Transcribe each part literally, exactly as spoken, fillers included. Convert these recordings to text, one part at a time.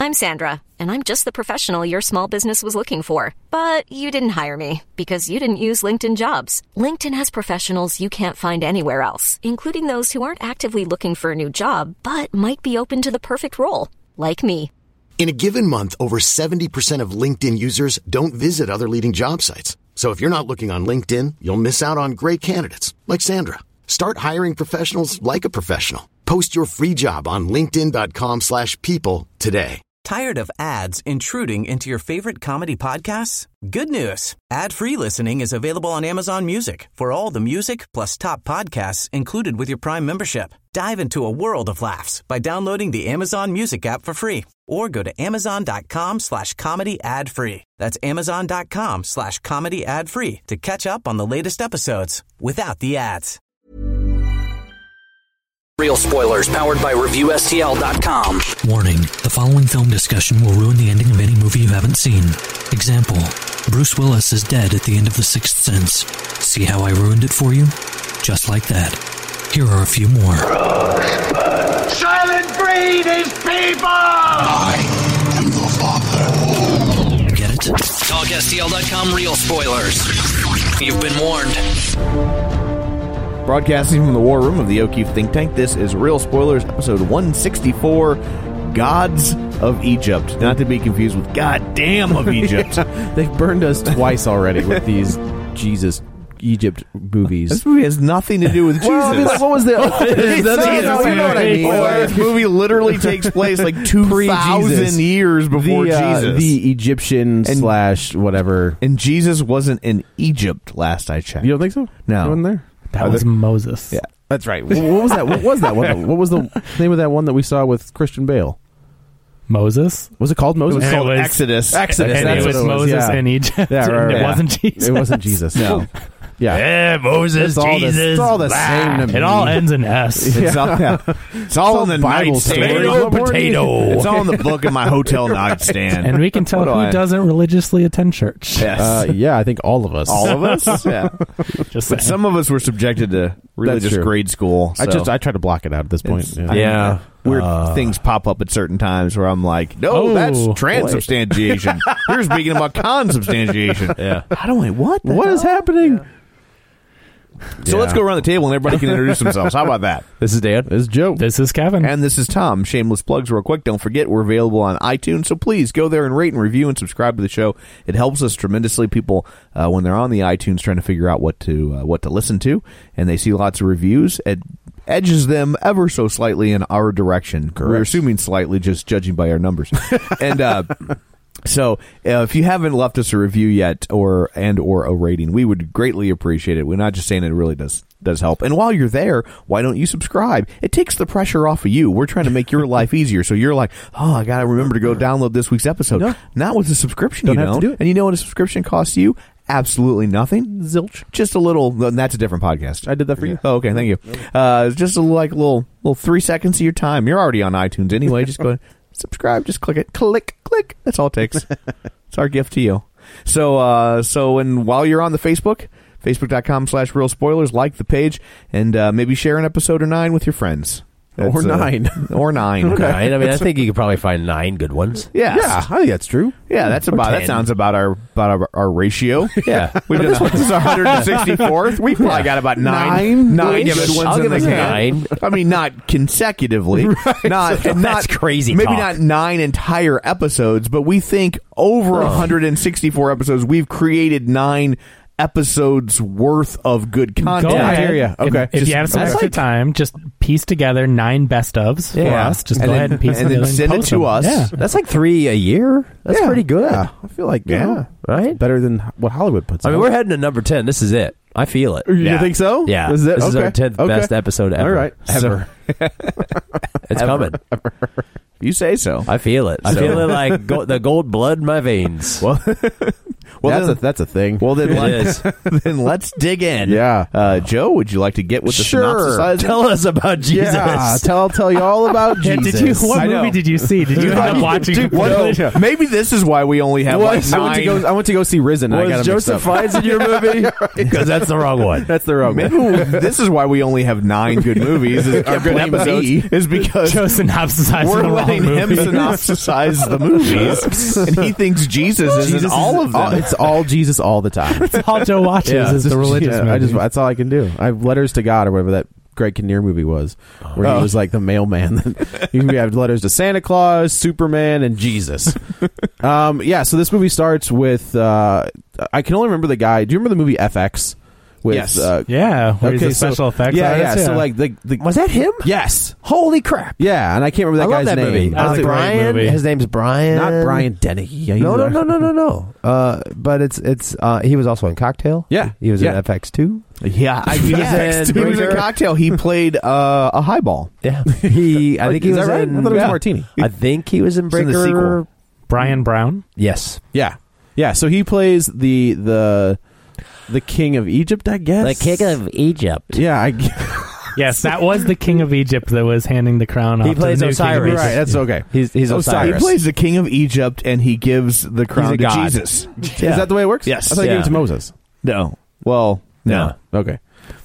I'm Sandra, and I'm just the professional your small business was looking for. But you didn't hire me because you didn't use LinkedIn Jobs. LinkedIn has professionals you can't find anywhere else, including those who aren't actively looking for a new job, but might be open to the perfect role, like me. In a given month, over seventy percent of LinkedIn users don't visit other leading job sites. So if you're not looking on LinkedIn, you'll miss out on great candidates like Sandra. Start hiring professionals like a professional. Post your free job on linkedin.com slash people today. Tired of ads intruding into your favorite comedy podcasts? Good news. Ad-free listening is available on Amazon Music for all the music plus top podcasts included with your Prime membership. Dive into a world of laughs by downloading the Amazon Music app for free or go to amazon.com slash comedy ad free. That's amazon.com slash comedy ad free to catch up on the latest episodes without the ads. Real spoilers powered by Review S T L dot com. Warning, the following film discussion will ruin the ending of any movie you haven't seen. Example, Bruce Willis is dead at the end of The Sixth Sense. See how I ruined it for you? Just like that. Here are a few more. Rosebud. Silent breed is people! I am your father. Get it? Talk S T L dot com real spoilers. You've been warned. Broadcasting from the war room of the O'Keefe think tank, this is Real Spoilers, episode one sixty-four, Gods of Egypt. Not to be confused with Goddamn of Egypt. They've burned us twice already with these Jesus Egypt movies. This movie has nothing to do with Jesus. Well, I mean, like, what was the... That's no, no, you know what I mean. This movie literally takes place like two thousand years before the, uh, Jesus. The Egyptian and, slash whatever. And Jesus wasn't in Egypt last I checked. You don't think so? No. He wasn't there? That Are was there? Moses. Yeah, that's right. What was that? What was that one? What was the name of that one that we saw with Christian Bale? Moses. Was it called Moses? It was called it was, Exodus. Exodus. And That's it was, what it was Moses yeah. in Egypt. Yeah, right, and right. it wasn't Jesus. It wasn't Jesus. No. Yeah. Yeah, Moses, it's all Jesus. The, it's all the same to me. It all ends in S. It's all, yeah. it's all in the Bible nightstand. Potato, potato. It's all in the book in my hotel nightstand. And we can tell What who I... doesn't religiously attend church. Yes. Uh, yeah, I think all of us. All of us? Yeah. Just but some of us were subjected to religious grade school. So. I just I try to block it out at this point. It's, Yeah. yeah. Weird uh, things pop up at certain times where I'm like, no, oh, that's transubstantiation. You're speaking about consubstantiation. Yeah. How do I, what? What hell? is happening? Yeah. So yeah. Let's go around the table and everybody can introduce themselves. How about that? This is Dan. This is Joe. This is Kevin. And this is Tom. Shameless plugs real quick. Don't forget, we're available on iTunes, so please go there and rate and review and subscribe to the show. It helps us tremendously. People, uh, when they're on the iTunes trying to figure out what to uh, what to listen to, and they see lots of reviews, it edges them ever so slightly in our direction. Correct. We're assuming slightly, just judging by our numbers. and uh So, uh, if you haven't left us a review yet, or and or a rating, we would greatly appreciate it. We're not just saying it really does does help. And while you're there, why don't you subscribe? It takes the pressure off of you. We're trying to make your life easier. So you're like, oh, I got to remember to go download this week's episode. No. Not with a subscription, don't you have don't. to do it. And you know what a subscription costs you? Absolutely nothing. Zilch. Just a little. And that's a different podcast. I did that for you. Oh, okay. Thank you. Uh, just a like little little three seconds of your time. You're already on iTunes anyway. Just go. Subscribe, just click it. Click, click. That's all it takes. It's our gift to you. So, uh, so, and while you're on the Facebook, facebook.com slash real spoilers, like the page, and uh, maybe share an episode or nine with your friends. That's, or nine. Uh, or nine. Okay. Nine. I mean, I think you could probably find nine good ones. Yes. Yeah, I think that's true. Yeah, that's about, that sounds about our about our, our ratio. Yeah. We've done, this is our one hundred sixty-fourth. We've probably got about nine, nine, nine good ones I'll in give the us can. nine. I mean, not consecutively. Right. Not, That's not crazy Maybe talk. not nine entire episodes, but we think over oh. one hundred sixty-four episodes, we've created nine episodes worth of good content. Go ahead. I hear you. Okay. If, if just, you have some extra like, time, just piece together nine best ofs for yeah. us. Just and go then, ahead and piece and them then together send and it post to them. us. Yeah. That's like three a year. That's yeah. pretty good. Yeah. I feel like, yeah. yeah. Right? Better than what Hollywood puts I out. mean, we're heading to number ten. This is it. I feel it. You yeah. think so? Yeah. This is, it? This okay. is our tenth okay. best episode ever. All right. Ever. So, it's coming. You say so. I feel it. I So- feel it like go- the gold blood in my veins. Well, Well, that's then, a that's a thing. Well, then, It let's, then let's dig in. Yeah. Uh, Joe, would you like to get with the Sure. synopsis? Tell us about Jesus. Yeah, tell I'll tell you all about Yeah, Jesus. did you? What I know. movie did you see? Did you end up watching? Dude, completely? what- maybe this is why we only have like Was- I went to nine. go. I went to go see Risen. and I got Was him mixed Joseph up. Fiennes in your movie? Because that's the wrong one. That's the wrong Maybe one. we'll- this is why we only have nine good movies. Is, our good blame episodes me. is because Joe synopsizing we're the wrong letting him movie. synopsisize the movies, and he thinks Jesus is Jesus in all is- of them. It's all Jesus all the time. That's all Joe watches Yeah, is the religious Yeah, movie. I just that's all I can do. I have Letters to God or whatever that Greg Kinnear movie was, where Oh. he was like the mailman. You can have letters to Santa Claus, Superman, and Jesus. um, yeah, so this movie starts with uh, I can only remember the guy. Do you remember the movie F X? With, Yes. Uh, yeah, where he's okay, a special so, effects Yeah, yeah. artist, So like the, the Was that him? yes, Holy crap. yeah, and I can't remember that I love guy's that name. movie. That was Uh, a great Brian. movie. His name's Brian. Not Brian Dennehy. Yeah, he's No, no, a- no, no, no, no. Uh, but it's it's. Uh, he was also in Cocktail. Yeah, he was yeah. in F X two. yeah, I, he, was was in he was in Breaker. Cocktail. He played uh, a highball. Yeah, he. I think he Is was that right? in. I thought it was yeah. Martini. I think he was in It's in Breaker. the sequel. Brian Brown. Yes, Yeah, yeah. So he plays the the the king of Egypt, I guess. of Egypt. Yeah, I, Yes, that was the king of Egypt that was handing the crown off He to plays the new king of Osiris. Egypt. right. That's okay. He's he's Oh, sorry. He Osiris. plays the king of Egypt, and he gives the crown a to god. Jesus. Is that the way it works? Yes. I thought he gave Yeah. it to Moses. No. Well, no. No. Okay.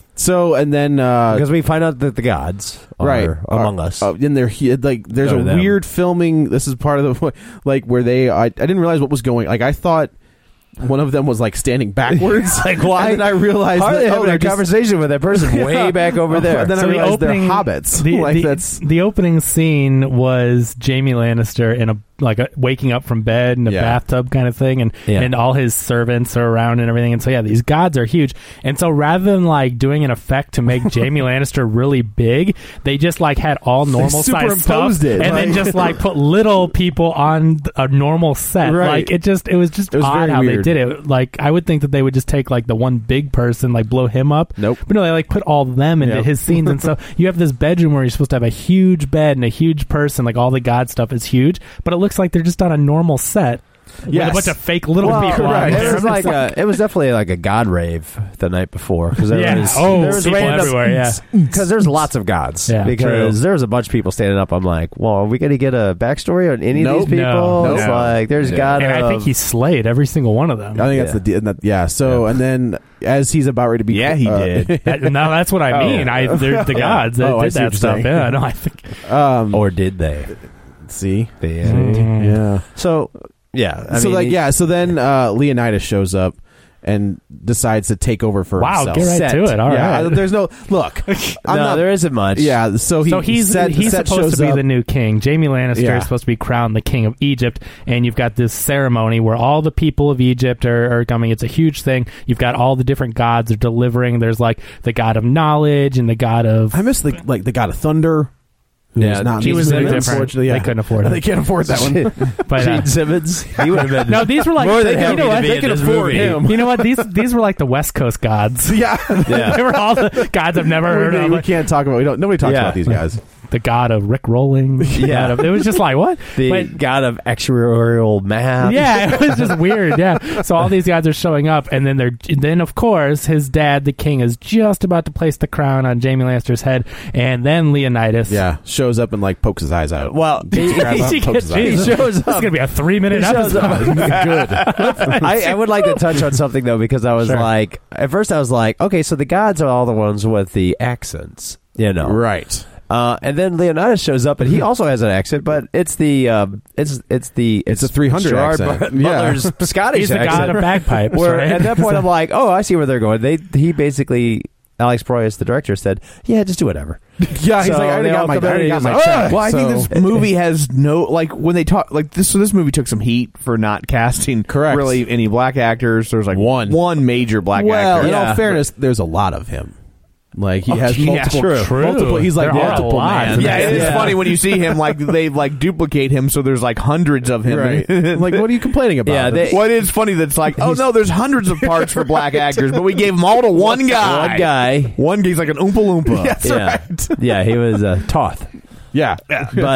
So and then uh, because we find out that the gods are right among uh, us. uh, in there, he, like there's Go a to them. weird filming. This is part of the like where they. I, I didn't realize what was going. Like I thought one of them was like standing backwards. Like, why? And then I realized How are that, they oh, having they're a just- conversation with that person way back over there? And then I So the realized opening- they're hobbits. The, like the, that's the opening scene was Jamie Lannister in a like a, waking up from bed in a Yeah. bathtub kind of thing, and Yeah. and all his servants are around and everything. And so yeah, these gods are huge. And so rather than like doing an effect to make Jamie Lannister really big, they just like had all normal size stuff, superimposed it, and like- then just like put little people on a normal set. Right. Like it just it was just It was odd very how weird. they did it. Like I would think that they would just take like the one big person, like blow him up. Nope. But no, they like put all of them into Yep. his scenes, and so you have this bedroom where you're supposed to have a huge bed and a huge person, like all the god stuff is huge, but it looks like they're just on a normal set with Yes. a bunch of fake little Well, people. on right. there. It was like a, it was definitely like a god rave the night before because there Yeah. was Oh, there was people random- everywhere, yeah. because there's lots of gods Yeah, because true. there was a bunch of people standing up. I'm like, well, are we going to get a backstory on any Nope. of these people? No. It's No. like there's Yeah. god. and I think of- he slayed every single one of them. I think that's Yeah. the deal. that- Yeah. So and then as he's about ready to be, Yeah, he uh, did. That- now that's what I Oh. mean. I they're the gods that Oh, I did see what that you're stuff. saying. Yeah, no, I think. um, or did they? see, They, Mm. yeah. So yeah, I so mean, like he- yeah. So then uh, Leonidas shows up and decides to take over for Wow, himself. get right Set. to it. All right. yeah, I- there's no look. I'm no, not, there isn't much. Yeah, so he so he's Set, he's Set supposed shows to be up. the new king. Jamie Lannister Yeah. is supposed to be crowned the king of Egypt, and you've got this ceremony where all the people of Egypt are, are coming. It's a huge thing. You've got all the different gods are delivering. There's like the god of knowledge and the god of. I miss the like the god of thunder. who Yeah, is not he was Gene different. Simmons, unfortunately. Yeah. They couldn't afford it. They can't afford that one. But, uh, Gene Simmons. He would have been. no, these were like More than you happy know to what? be They in could this afford movie. him. You know what? These these were like the West Coast gods. Yeah, Yeah. They were all the gods I've never heard we, of. we Like, can't talk about. We don't. Nobody talks Yeah. about these guys. the god of Rick rolling. the Yeah. god of- it was just like what? the But- god of actuarial math. yeah, it was just weird. Yeah, so all these guys are showing up, and then they're then of course his dad, the king, is just about to place the crown on Jamie Lannister's head, and then Leonidas. Yeah, shows up and like pokes his eyes out. Well, Takes his crap out, He pokes his eyes gets- out. shows This is up. gonna be a three minute He shows episode. up. Good. I, I would like to touch on something though because I was Sure. like, at first I was like, okay, so the gods are all the ones with the accents, you know, Right. Uh, and then Leonidas shows up, and he also has an accent, but it's the um, it's it's the It's a three hundred Gerard accent. But- Yeah. Butler's Scottish He's the accent. god of bagpipes. Where right? at that point I'm like, oh, I see where they're going. They he basically Alex Proyas, the director, said, yeah, just do whatever. Yeah, he's So like, I already they got all my, I come in already and got he's my like, check. "Ah!" Well, I So- think this movie has no like when they talk like this. So this movie took some heat for not casting Correct. really any black actors. There's like One. one major black well, actor. in Yeah. all fairness, there's a lot of him. Like he Oh, has yeah, multiple, true. True. multiple. He's like There are a multiple lot. man. Yeah, it is Yeah. funny when you see him. Like they like duplicate him, so there's like hundreds of him. Right. like, what are you complaining about? Yeah, they- What is funny that's like, oh no, there's hundreds of parts for black actors, but we gave them all to one guy. One guy. One guy's like an oompa loompa. That's yeah. right. yeah, he was uh, Toth. Yeah. But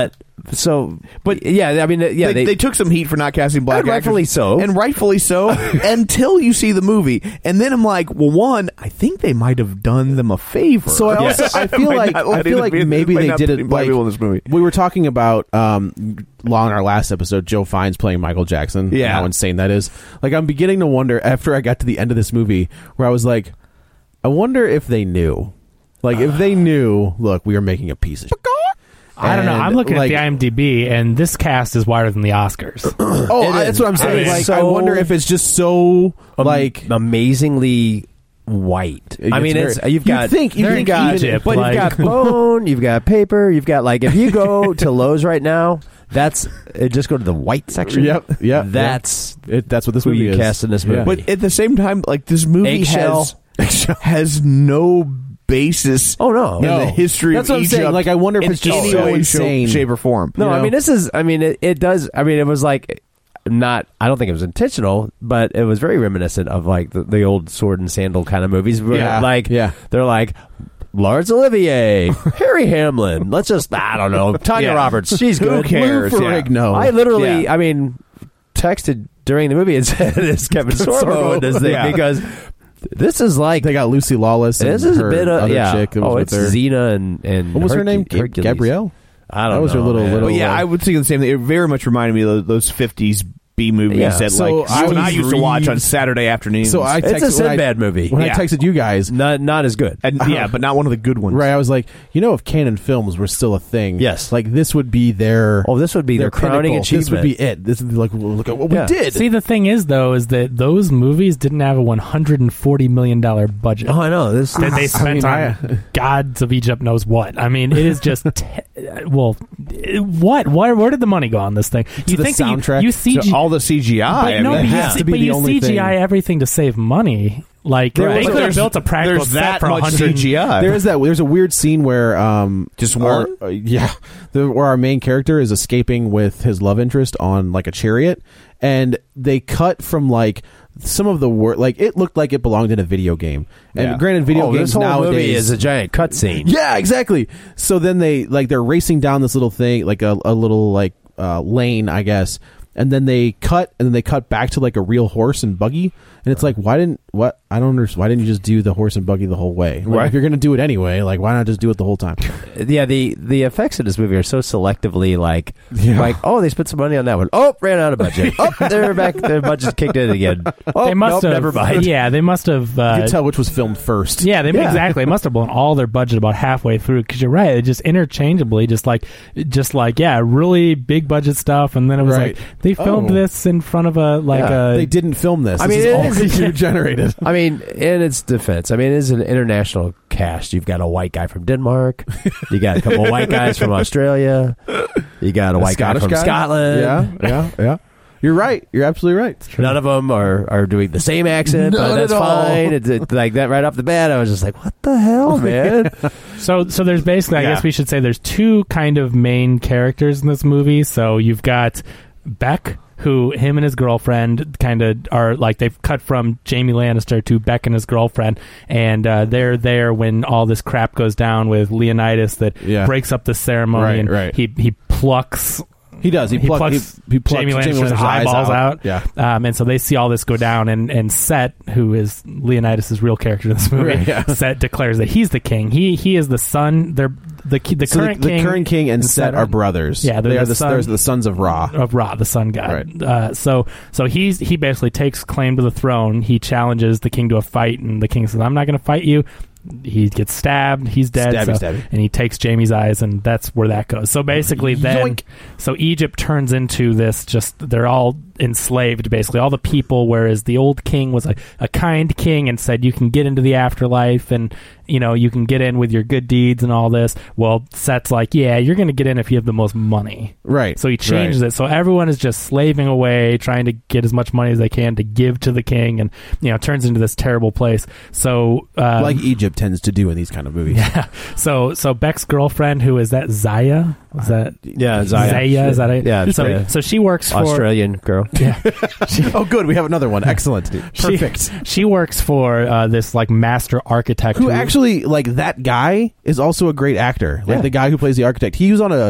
so, but yeah, I mean, yeah, they, they, they took some heat for not casting black and actors, rightfully so, and rightfully so, until you see the movie, and then I'm like, well, one, I think they might have done them a favor. So I also I feel like I feel like maybe they did it like in this movie. We were talking about um long in our last episode, Joe Fiennes playing Michael Jackson. Yeah, how insane that is. Like, I'm beginning to wonder after I got to the end of this movie where I was like, I wonder if they knew, like, if they knew, look, we are making a piece of shit. I don't know. I'm looking like, at the IMDb, and this cast is wider than the Oscars. oh, I, that's what I'm saying. Like, so, I wonder if it's just so like amazingly white. I mean, very, it's you've got you think you think got Egypt, but like, you've got bone, you've got paper, you've got like if you go to Lowe's right now, that's uh, just go to the white section. Yep, yeah. That's it, that's what this who movie you is. Cast in this movie. Yeah. But at the same time, like this movie Eggshell. has has no basis. Oh no, in no. the history That's of what I'm Egypt. saying. Like, I wonder if in it's just any so way, insane, shape, or form. No, you know? I mean this is. I mean it, it does. I mean it was like not. I don't think it was intentional, but it was very reminiscent of like the, the old sword and sandal kind of movies. Where Yeah, like yeah. they're like. Laurence Olivier, Harry Hamlin. Let's just, I don't know. Tanya Yeah. Roberts. She's Who good. cares? Lou Yeah. Ferrigno. I literally, Yeah. I mean, texted during the movie and said, "Is Kevin Sorbo in this thing?" Yeah. Because this is like They got Lucy Lawless. And this is her a bit of other yeah. chick that was Oh, with it's her. Xena and and What was her Herc- name? Hercules. Gabrielle. I don't That was know. her little man. little. But yeah, I would think the same thing. It very much reminded me of those fifties B movies Yeah. that So like I you and I was used to watch read- on Saturday afternoons. So I It's texted, a Sinbad when I, movie. When Yeah. I texted you guys, Not not as good. and, yeah, but not one of the good ones. right? I was like, you know, if Canon Films were still a thing, Yes. like this would be their. Oh, this would be their crowning pinnacle. achievement. This would be it. This would be like, look at what Yeah. we did. See, the thing is, though, is that those movies didn't have a one hundred forty million dollars budget. Oh, I know this. that they spent I on mean, gods of Egypt knows what. I mean, it is just te- well, what? Where, where did the money go on this thing? You the think that soundtrack, you, you C G So all the C G I. but I no, mean, but you, has C- to be but the you only C G I thing. everything to save money. Like There they was- could have there's- built a practical there's set that for much one hundred. C G I. There is that. There's a weird scene where um Just our- one? uh, yeah, the, where our main character is escaping with his love interest on like a chariot, and they cut from like some of the word. Like it looked like it belonged in a video game. And Yeah. granted, video oh, games this whole nowadays movie is a giant cutscene. yeah, exactly. So then they like they're racing down this little thing, like a, a little like uh, lane, I guess. And then they cut, and then they cut back to like a real horse and buggy, and it's like, why didn't what? I don't understand. Why didn't you just do the horse and buggy the whole way? Like, Right. if you're gonna do it anyway, like why not just do it the whole time? Yeah, the the effects of this movie are so selectively like Yeah. like oh they spent some money on that one. Oh, ran out of budget. Oh, they're back. Their budget's kicked in again. Oh, They must nope, have. never mind. Yeah, they must have. You Uh, can tell which was filmed first. Yeah, they Yeah. exactly. They must have blown all their budget about halfway through. Because you're right, it just interchangeably, just like, just like, yeah, really big budget stuff, and then it was Right. like they filmed Oh. this in front of a like Yeah, a. They didn't film this. I This mean, is it all is- computer generated. I mean, in its defense, I mean, it is an international cast. You've got a white guy from Denmark. You got a couple of white guys from Australia. You got a, A white guy Scottish from guy? Scotland. Yeah, yeah, yeah. You're right. You're absolutely right. None of them are, are doing the same accent, but None that's at all. fine. It's, it's like that right off the bat. I was just like, what the hell, man? So, so there's basically, I Yeah. guess we should say, there's two kind of main characters in this movie. So you've got Beck, who him and his girlfriend kind of are like they've cut from Jamie Lannister to Beck and his girlfriend, and uh, they're there when all this crap goes down with Leonidas that Yeah. breaks up the ceremony, Right, and right. he he plucks. He does. He, He pluck, plucks he, he plucks Jamie Jamie Lannister's Lannister's eyes eyeballs out. Yeah. Um, and so they see all this go down, and, and Set, who is Leonidas' real character in this movie, Right, yeah. Set declares that he's the king. He he is the son. They're the ki- the So current the, king. the current king and Set are are brothers. Yeah, they they're are the the, son- they're the sons of Ra. of Ra, the sun god. Right. Uh, so so he's he basically takes claim to the throne. He challenges the king to a fight, and the king says, "I'm not going to fight you." He gets stabbed. He's dead. Stabby, so- stabby. And he takes Jamie's eyes, and that's where that goes. So basically, then Yoink. so Egypt turns into this. Just they're all enslaved, basically, all the people. Whereas the old king was a, a kind king and said, "You can get into the afterlife, and you know you can get in with your good deeds and all this." Well, Set's like, "Yeah, you're going to get in if you have the most money." Right. So he changes right. it. So everyone is just slaving away, trying to get as much money as they can to give to the king, and you know, it turns into this terrible place. So, um, like Egypt tends to do in these kind of movies. yeah. So, so Beck's girlfriend, who is that Zaya? Is that Yeah, Zaya. Zaya? Is that it? Yeah, So, Zaya. so she works for Australian girl. Yeah. Oh, good. We have another one. Excellent. She- Perfect. She, works for uh, this like master architect Who actually, like, that guy is also a great actor. Like, Yeah. the guy who plays the architect. He was on a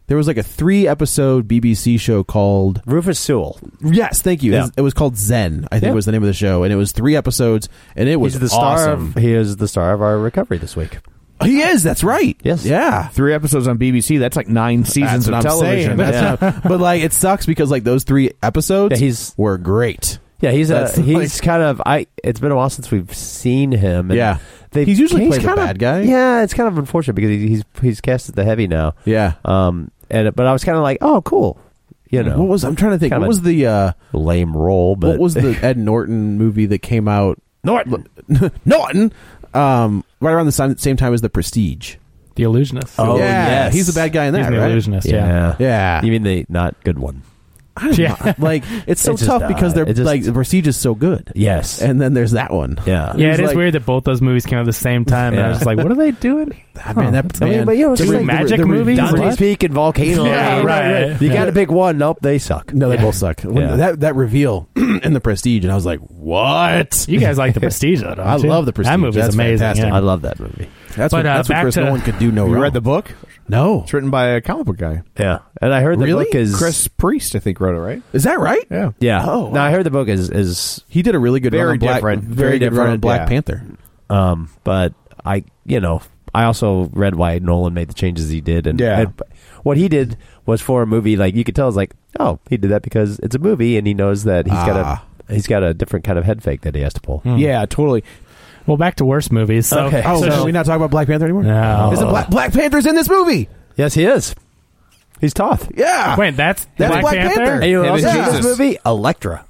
There was like a three episode B B C show called Rufus Sewell. Yes, thank you. Yeah. It, was, it was called Zen, I think Yeah. was the name of the show, and it was three episodes, and it was He's the star awesome. of, he is the star of our recovery this week. He is. That's right. Yes. Yeah. Three episodes on B B C. That's like nine seasons That's of what I'm saying. television. That's Yeah. not- but like, it sucks because like those three episodes Yeah, he's- were great. Yeah, he's a, That's he's like- kind of I. It's been a while since we've seen him. And Yeah. they, He's usually played the kind of- bad guy. Yeah, it's kind of unfortunate because he, he's he's cast as the heavy now. Yeah. Um. And but I was kind of like, oh, cool. You know, What was I'm trying to think? Kinda What was the uh, lame role? But what was the Ed Norton movie that came out? Norton? Norton. Um, right around the same, same time as The Prestige. The Illusionist. Oh, yeah, yes. he's the bad guy in He's that, the right? Illusionist, yeah. yeah, Yeah. You mean the not good one? I don't Yeah. know. Like it's so It's just, tough uh, because they're it just- like The Prestige is so good. Yes. And then there's that one. Yeah. Yeah, was it is like- weird that both those movies came out at the same time. And I Yeah. was just like, what are they doing? I mean, that I mean, man, but, you know, it's the just re- like the re- magic the re- movies? the re- Dante's Peak and Volcano. Yeah, Lane. right. You Yeah. got to pick one. Nope, they suck. No, they both suck. When Yeah. That that reveal in The Prestige, and I was like, "What?" You guys like The Prestige, though, don't I you? love The Prestige. That movie's That's amazing. fantastic. Yeah. I love that movie. That's But, what, uh, that's what back Chris to- Nolan could do no You wrong. read the book? No, It's written by a comic book guy. Yeah, and I heard the Really? book is Chris Priest, I think, wrote it, right? is that right? Yeah. Yeah. Oh, Now I heard the book is is He did a really good Very run on Black, different. very, Very good run on different, Black yeah. Panther. um, but I you know I also read why Nolan made the changes he did, and, Yeah. and what he did was for a movie like you could tell is like oh he did that because it's a movie and he knows that he's Ah. got a he's got a different kind of head fake that he has to pull. Hmm. Yeah, totally. Well, back to worse movies. So, Okay. Oh, so so we not talking about Black Panther anymore? No. Isn't Black, Black Panther's in this movie? Yes, he is. He's Toth. Yeah. Wait, that's, That's Black, Black Panther? Panther. And you know Him what else and is in this Jesus. movie? Elektra.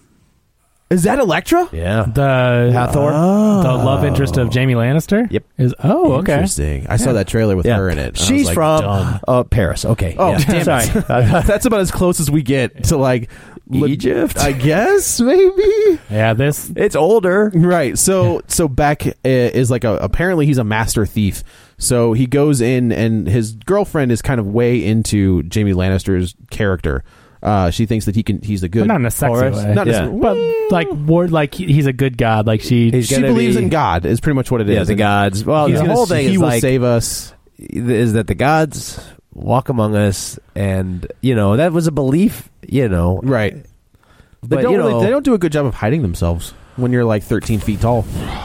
Is that Elektra? Yeah. The Hathor. the love interest of Jamie Lannister. Yep. Is oh okay. Interesting. I saw that trailer with Yeah. her in it. and I She's was like, from done. uh, Paris. Okay. Oh, yeah. damn Sorry. it. That's about as close as we get to like le- Egypt? I guess maybe. Yeah, this It's older. Right. So so Beck uh, is like a apparently he's a master thief. So he goes in and his girlfriend is kind of way into Jamie Lannister's character. Uh, she thinks that he can he's a good but not in a sexy Horus? way. Not Yeah. necessarily- but like ward like he- he's a good god. Like she He's she gonna believes be- in God is pretty much what it is. Yeah, the And gods. Well, he's the gonna- whole thing he is will like save us. is that the gods walk among us, and you know that was a belief. You know, Right. They But, don't you really, know- they don't do a good job of hiding themselves when you're like thirteen feet tall.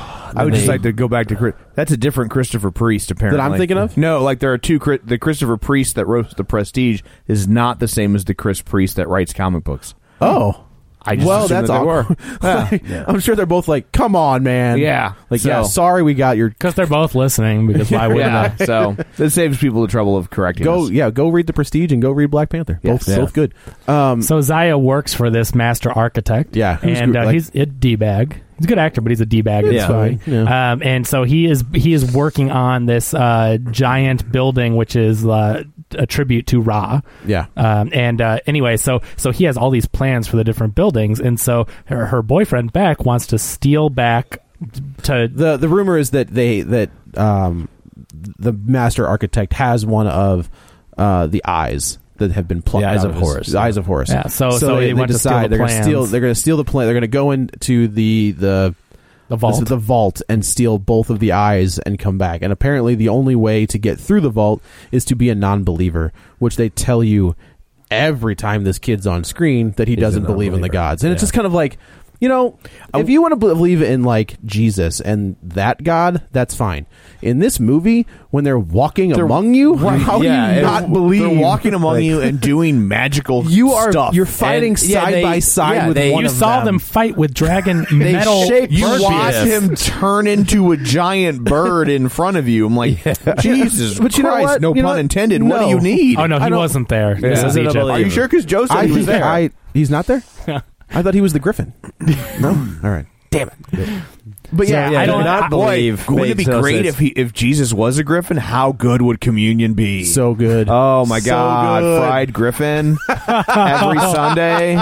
I would just They- like to go back to Chris. That's a different Christopher Priest, apparently. That I'm thinking of? No, like there are two. Chri- The Christopher Priest that wrote The Prestige is not the same as the Chris Priest that writes comic books. Oh. I just well, assumed that's that they awkward. were. Like, I'm sure they're both like, "Come on, man." Yeah. Like, So- yeah. Sorry, we got your. because they're both listening. Because why wouldn't Yeah, they? so that saves people the trouble of correcting Go, us. yeah. Go read the Prestige and go read Black Panther. Both, Yeah. both good. Um, So Zaya works for this master architect. Yeah, who's and good, uh, like- he's a d bag. He's a good actor, but he's a d bag. Yeah. fine. Yeah. Um, and so he is he is working on this uh, giant building, which is uh, a tribute to Ra. yeah. Um, and uh, anyway, so so he has all these plans for the different buildings, and so her, her boyfriend Beck wants to steal back to the The rumor is that they that um, the master architect has one of uh, the eyes that have been plucked The eyes out of his- Horus. The eyes of Horus. Yeah, so- so they, they they went to steal decide the they're going to plans. steal. They're going to steal the plan. They're going to go into the the the vault. the vault and steal both of the eyes and come back. And apparently, the only way to get through the vault is to be a non-believer, which they tell you every time this kid's on screen that he He's doesn't a believe in the non-believer. gods. And it's Yeah. just kind of like, you know, if you want to believe in like Jesus and that God, that's fine. In this movie, when they're walking among you, how Yeah, do you and not believe they're walking among Like, you and doing magical You are stuff? you're fighting And, yeah, side they- by side yeah, with they- one you of saw them. them fight with dragon metal. shape You bird watch beasts. him turn into a giant bird in front of you. I'm like, Jesus But you know Christ, what? no You know pun what? intended. What do No. you need? Oh no, I he don't- wasn't there. Yeah. This is Is it a Egypt. believer? Are you sure? Because Joe said I, he was there. I, he's not there? I thought he was the Griffin. No? All right. Damn it. But yeah, Yeah, I I don't don't- not I- believe. Wouldn't it be makes no great sense. if he if Jesus was a griffin? How good would communion be? so good. Oh my So God! good. Fried griffin every Sunday.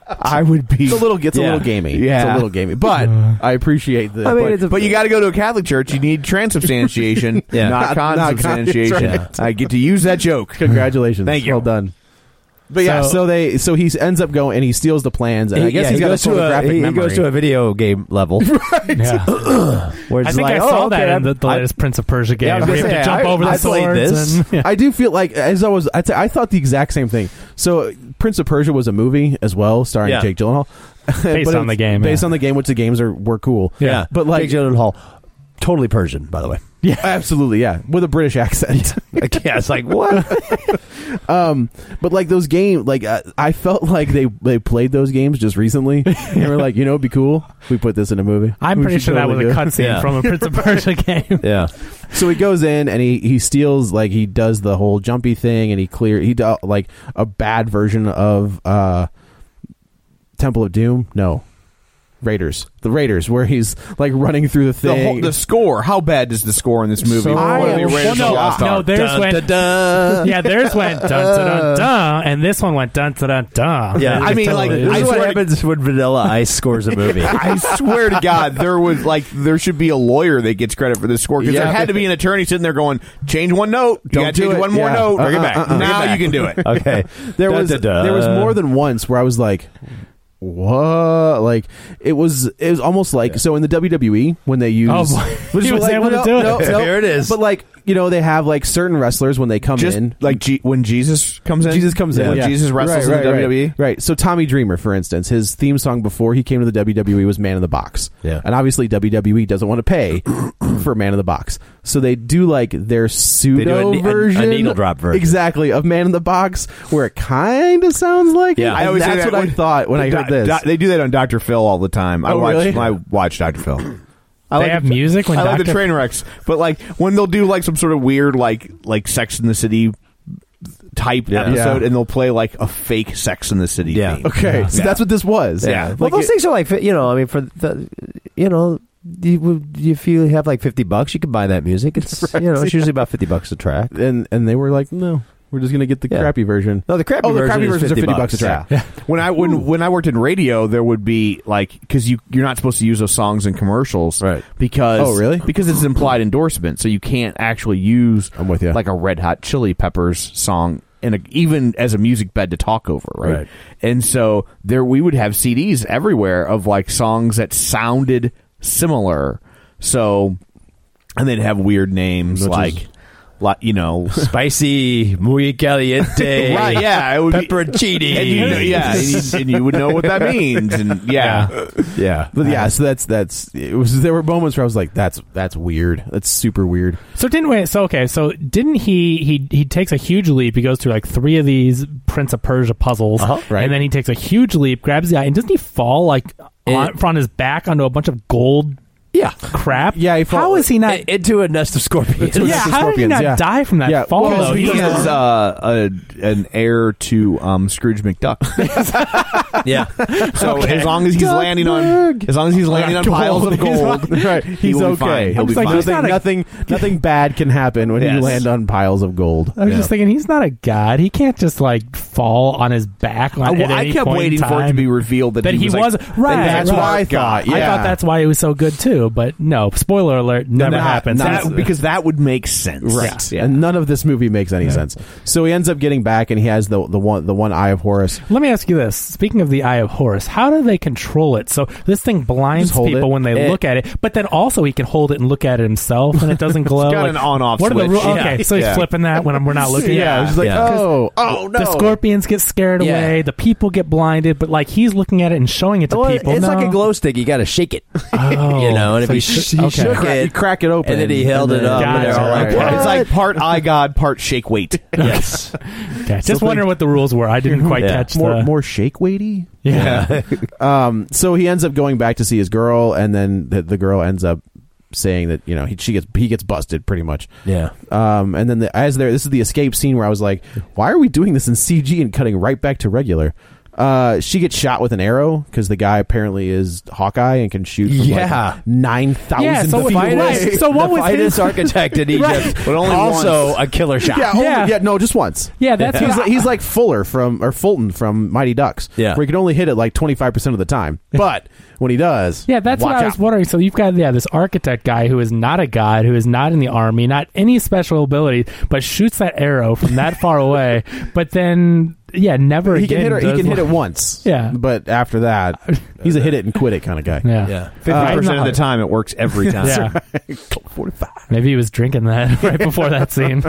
I would be It's a little, it's a Yeah. little gamey. Yeah. It's a little gamey. But I appreciate the. I mean, but- it's a- But you got to go to a Catholic church. You need transubstantiation, Yeah. not Not- not consubstantiation. consubstantiation. I get to use that joke. congratulations. Thank you. Well done. But yeah, so, so they so he ends up going and he steals the plans, and I guess yeah, he's he got goes a to photographic a, he, he memory. goes to a video game level. Right. Yeah. Where it's I think like, I oh, saw okay, that in I'm- the, the I- latest Prince of Persia game. Yeah, I was where you gonna have to say, jump I- over the I played swords. this. And, yeah. I do feel like as I was, I, t- I thought the exact same thing. So Prince of Persia was a movie as well, starring Yeah. Jake Gyllenhaal, Based But on it- the game, based yeah. on the game, which the games are were cool. Yeah, but like Jake Gyllenhaal, totally Persian, by the way. Yeah, absolutely, yeah, with a British accent. Yeah, it's like what? um, but like those games, like uh, I felt like they they played those games just recently, and we're like, you know, it'd be cool if we put this in a movie. I'm We pretty should sure that totally was a do it. cutscene Yeah. from a Prince of Persia game. Yeah. So he goes in and he, he steals, like he does the whole jumpy thing, and he clear he do, like a bad version of uh, Temple of Doom. No, Raiders. The Raiders, where he's like running through the The, thing. whole, the score. How bad is the score in this movie? So- One of the I am- Raiders well, of no, the Lost no, Ark. theirs Dun, went- dun, dun. Yeah, theirs went dun dun dun dun, and this one went dun dun dun dun. Yeah, I mean, like, this I is what swear to- happens when Vanilla Ice scores a movie. I swear to God, there was like there should be a lawyer that gets credit for this score because Yeah. there had to be an attorney sitting there going, change one note, you Don't gotta do change it. one more Yeah. note, bring it Uh-uh, back. uh-uh. Now Bring it you can do it. Okay, there Dun, was dun, dun. there was more than once where I was like, what? Like it was it was almost like so in the W W E when they use Oh, boy. which He was like, able to no, do it. no, no. Here it is. But like you know they have like certain wrestlers when they come Just in like G- when Jesus comes in, Jesus comes in when yeah. Jesus wrestles right, right, in the W W E. right. Right. So Tommy Dreamer, for instance, his theme song before he came to the W W E was "Man in the Box." Yeah. And obviously W W E doesn't want to pay for "Man in the Box," so they do like their pseudo a ne- a- a version, needle drop version. exactly of "Man in the Box," where it kind of sounds like Yeah. it. I And always say that's that what I when- thought when I Do- heard this. do- they do that on Doctor Phil all the time. I Oh, watch. really? I watch Doctor Phil. I They like have the- music when I like the Doctor train wrecks, but like when they'll do like some sort of weird like like Sex in the City type Yeah. episode, Yeah. and they'll play like a fake Sex in the City. Yeah. theme. Okay, so Yeah. that's what this was. Yeah. Well, Like those it- things are like you know. I mean, for the you know, you, if you have like fifty bucks, you can buy that music. It's Right, you know, it's yeah. usually about fifty bucks a track. and and they were like, no, we're just gonna get the Yeah. crappy version. No, the crappy oh, the version crappy is versions fifty are fifty bucks, a track. Yeah. When I when when I worked in radio, there would be like because you you're not supposed to use those songs in commercials, Right. Because Oh, really? Because it's implied endorsement, so you can't actually use I'm with you. like a Red Hot Chili Peppers song in a, even as a music bed to talk over, right? Right. And so there we would have C Ds everywhere of like songs that sounded similar, so and they'd have weird names Which like. is- Like you know, Spicy, muy caliente, right? Yeah, it would be- pepperoncini. and you know, yeah, and you, and you would know what that means, and yeah, yeah. But yeah, so that's that's it was. There were moments where I was like, "That's that's weird. That's super weird." So didn't wait. So okay. So didn't he? He he takes a huge leap. He goes through like three of these Prince of Persia puzzles, Uh-huh, right. and then he takes a huge leap, grabs the eye, and doesn't he fall like on, It- on his back onto a bunch of gold Yeah. crap? Yeah, he fall- How is he not? I- into a nest of scorpions. Into a yeah, nest of how did he scorpions, not yeah. die from that Yeah, fall? well, though? he He- is uh, a, an heir to um, Scrooge McDuck. yeah. So Okay. as long as he's landing on, as long as he's landing on piles of gold, right? He's will be okay. fine. He'll I was be like, fine. he's not nothing, a- nothing, nothing bad can happen when you Yes. land on piles of gold. I was Yeah. just thinking he's not a god. He can't just like fall on his back. On, I, at I any kept point in waiting for it to time. be revealed that, that he was, was like, right. that's right. what I thought. I Yeah. thought that's why it was so good too. But no, spoiler alert, never not- happens. not- That's- That, because that would make sense, Right, Yeah. and none of this movie makes any sense. So he ends up getting back, and he has the the one the one eye of Horus. Let me ask you this. Speaking of the Eye of Horus, how do they control it? So this thing blinds Just hold people it. when they It- look at it, but then also he can hold it and look at it himself, and it doesn't glow. got Like, an on-off What are the switch. rules? Yeah. Okay, so he's Yeah. flipping that when we're not looking. Yeah, at it's it. like Yeah. oh oh no. The scorpions get scared Yeah. away. The people get blinded, but like he's looking at it and showing it to Well, people. it's No. like a glow stick. You got to shake it. Oh. you know, and if So he, he sh- shook- he okay. shook Crack- it, you crack it open, and then he held and it up, then- and they're all like, Gotcha. "What?" It's like part eye god, part shake weight. yes, Okay, just wondering what the rules were. I didn't quite Yeah. catch more the more shake weighty. yeah. Um, so he ends up going back to see his girl, and then the, the girl ends up saying that you know he she gets he gets busted pretty much. yeah. Um, and then the, as there, this is the escape scene where I was like, why are we doing this in C G and cutting right back to regular? Uh, she gets shot with an arrow because the guy apparently is Hawkeye and can shoot from Yeah. like nine thousand Yeah, so feet right. away. So what the was finest his- architect in Egypt, Right. But only also once. a killer shot. Yeah, only- Yeah. yeah, no, just once. Yeah, that's he's what like, I- he's like Fuller from or Fulton from Mighty Ducks. Yeah. where he can only hit it like twenty five percent of the time, but when he does, Yeah, that's watch what I was out. wondering. So you've got yeah this architect guy who is not a god, who is not in the army, not any special abilities, but shoots that arrow from that far away. But then yeah, never he again. can hit her, he does can hit like- it once. Yeah. but after that, he's a hit it and quit it kind of guy. Yeah. Yeah. Fifty percent of the time, it works every time. Yeah. forty-five. Maybe he was drinking that right before that scene.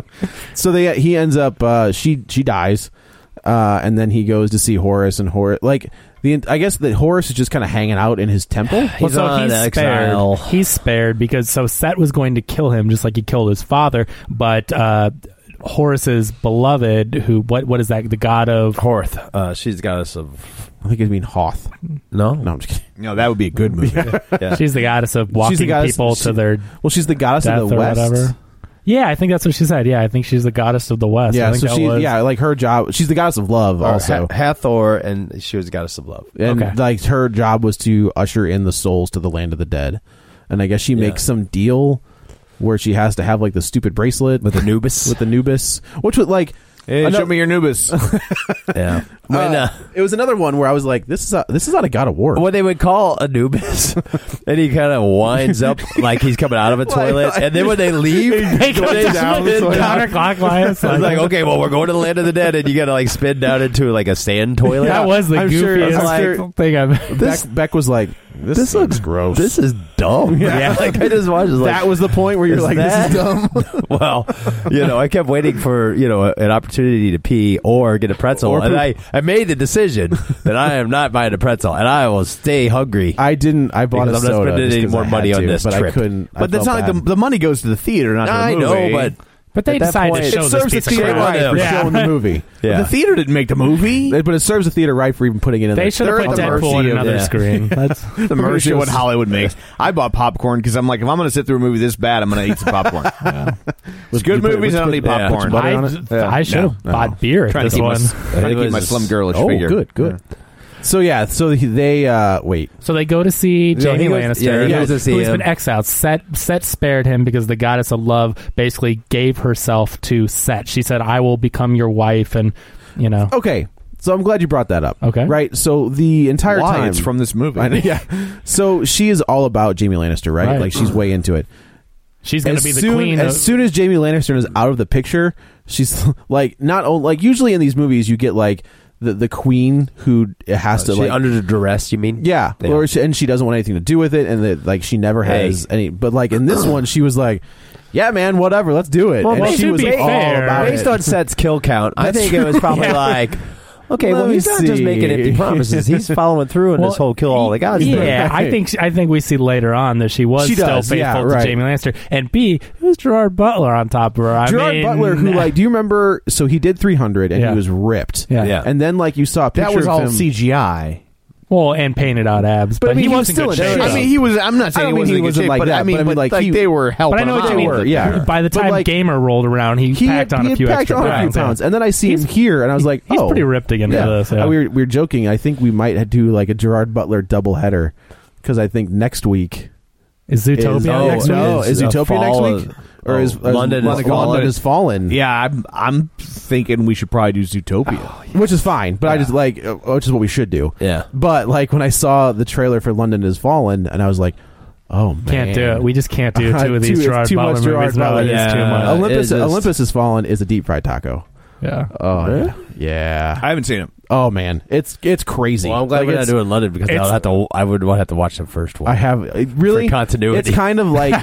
So they he ends up uh, she she dies, uh, and then he goes to see Horus, and Horus like the I guess that Horus is just kind of hanging out in his temple. Well, He's so on he's exile. spared. He's spared because so Set was going to kill him just like he killed his father, but uh, Horus's beloved, who what what is that? The god of Horth. Uh, she's the goddess of. I think it mean Hoth. No, No, I'm just kidding. No, that would be a good movie. Yeah. she's the goddess of walking She's the goddess- people she- to their Well, she's the goddess death of the or West. whatever. Yeah, I think that's what she said. Yeah, I think she's the goddess of the West. I Yeah, think so that she was. yeah, like her job. She's the goddess of love, Or also. Ha- Hathor, and she was the goddess of love. And Okay. like her job was to usher in the souls to the land of the dead. And I guess she Yeah. makes some deal where she has to have like the stupid bracelet With Anubis. with Anubis, which was like Hey, I know- show me your Anubis. Yeah. When, uh, uh, it was another one where I was like, this is a, this is out of God of War. what they would call Anubis, and he kind of winds up like he's coming out of a toilet, and then when they leave, They go they down spin down. counterclockwise. It's like, okay, well, we're going to the land of the dead, and you got to like spin down into like a sand toilet. that was the I'm sure- goofiest I'm sure- thing I've. Beck, Beck was like, this, This looks looks gross. This is dumb. Yeah, like I just watched. Like, that was the point where you're is like, that- this is dumb. well, you know, I kept waiting for you know an opportunity to pee or get a pretzel, Or and poop. I I made the decision that I am not buying a pretzel, and I will stay hungry. I didn't. I bought Because a I'm not soda spending just any 'cause more I had money on to, this but I trip. couldn't. I But that's felt not like the, bad. the money goes to the theater, not to the I movie. know, but But they At that decided point- to It show this serves the piece of theater crap. right for Yeah. showing the movie. yeah. The theater didn't make the movie. But it serves the theater right for even putting it in They there. should have They're put at the Deadpool mercy on of- another yeah. screen. That's The mercy of what Hollywood makes. I bought popcorn because I'm like, if I'm going to sit through a movie this bad, I'm going to eat some popcorn. It's good you put- movies. I don't put- need yeah, popcorn. butter I, on it? Yeah. I should have No, bought no. beer at Trying to this keep my, one. trying to It keep my was- slim girlish Oh, figure. good, good. So yeah, so he- they uh wait. So they go to see No, Jamie he goes- Lannister, yeah, he who- goes to see who's him. been exiled. Set Set spared him because the goddess of love basically gave herself to Set. She said, "I will become your wife," and you know. Okay, so I'm glad you brought that up. Okay. right. So the entire Why? time It's from this movie. I know, yeah. So she is all about Jamie Lannister, right? Right. Like she's way into it. She's going to As be the soon, queen. As of, soon as Jamie Lannister is out of the picture, she's like not only like usually in these movies you get like the the queen who has to She like under the duress, you mean? yeah, Yeah. or she, and she doesn't want anything to do with it, and that like she never Hey. has any. But like in this one, she was like, "Yeah, man, whatever, let's do it." Well, and well, she to was be all fair, about Based it. on Set's kill count, I That's think it was probably Yeah. like, okay, Let well, me he's not just see. making empty promises. He's following through in Well, this whole kill all the gods thing. Yeah, I think I think we see later on that she was She still does, faithful yeah, to right. Jamie Lannister, and B, it was Gerard Butler on top of her. I Gerard mean, Butler, who like, do you remember? So he did three hundred, and Yeah. he was ripped. Yeah. Yeah. and then like you saw a picture That was of all him. C G I. well, and painted out abs, But but, I mean, he he was wasn't still good in shape. shape. I mean, he was. I'm not I saying don't he mean wasn't he in good wasn't shape, like but that, I mean, but I mean, but, like, like he- they were helping. But I know him what you out. mean. were, yeah. By the But, time like, Gamer rolled around, he, he packed had, on he a had few packed extra on a pounds. few pounds, and then I see him here, and I was like, He's "Oh, pretty ripped again yeah." for this. Yeah. Uh, we were we were joking. I think we might do like a Gerard Butler double header because I think next week Is Zootopia is, oh, next no, week? is a Utopia next fall week, of- or oh, is, is London is London, fallen? has fallen? Yeah, I'm. I'm thinking we should probably do Zootopia. which is fine, but I just like uh, which is what we should do. Yeah. But like when I saw the trailer for London has fallen, and I was like, "Oh man, Can't do it. We just can't do two of these Too- Gerard too much Butler Gerard movies. No, Butler. it is Yeah. too much. Uh, Olympus it's just- Olympus has fallen is a deep fried taco. Yeah. Oh yeah, yeah. I haven't seen him. Oh man, it's it's crazy. Well, I'm glad Like, we're not it's- doing London because it's- I'll have to. I would have to watch the first one. I have it really For continuity. It's kind of like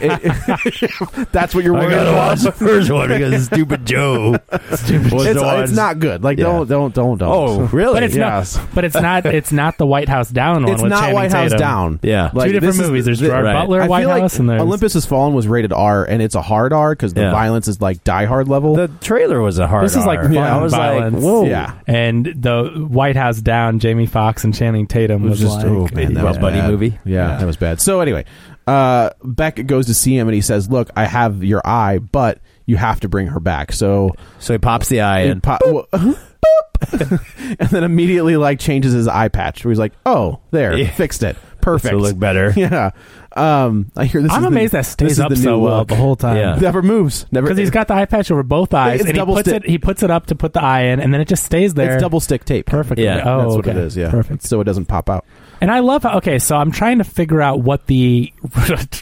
it, that's what you're I worried gotta about. watch the first one because stupid Joe. stupid was It's, the one. it's not good. Like Yeah. don't don't don't don't. Oh, really? But it's Yes. not. But it's not. It's not the White House Down one. It's with not Channing White House Tatum. Down. Yeah. Like, Two different this is movies. the- There's the- Gerard right. Butler, I White feel like House, and there's Olympus Has Fallen was rated R, and it's a hard R because the Yeah. violence is like Die Hard level. The trailer was a hard. This is like R. fun I was violence. like, whoa. Yeah. And the White House Down, Jamie Foxx and Channing Tatum It was, was just like, oh man, that Well, was buddy bad. movie. Yeah, Yeah. that was bad. So anyway, uh, Beck goes to see him and he says, "Look, I have your eye, but you have to bring her back." So So he pops the eye he in. po- well, boop. and then immediately like changes his eye patch. Where he's like, "Oh, there, Yeah. fixed it, perfect, To look better. Yeah. Um, I hear this. I'm is amazed the, that stays this is up the so new well look. the whole time. Yeah. Never moves. Never Because he's got the eye patch over both eyes, It's and he double puts stick. it. He puts it up to put the eye in, and then it just stays there. It's double stick tape. Perfect. Yeah. Oh, That's what okay. it is. Yeah. Perfect. So it doesn't pop out. And I love how, okay, so I'm trying to figure out what the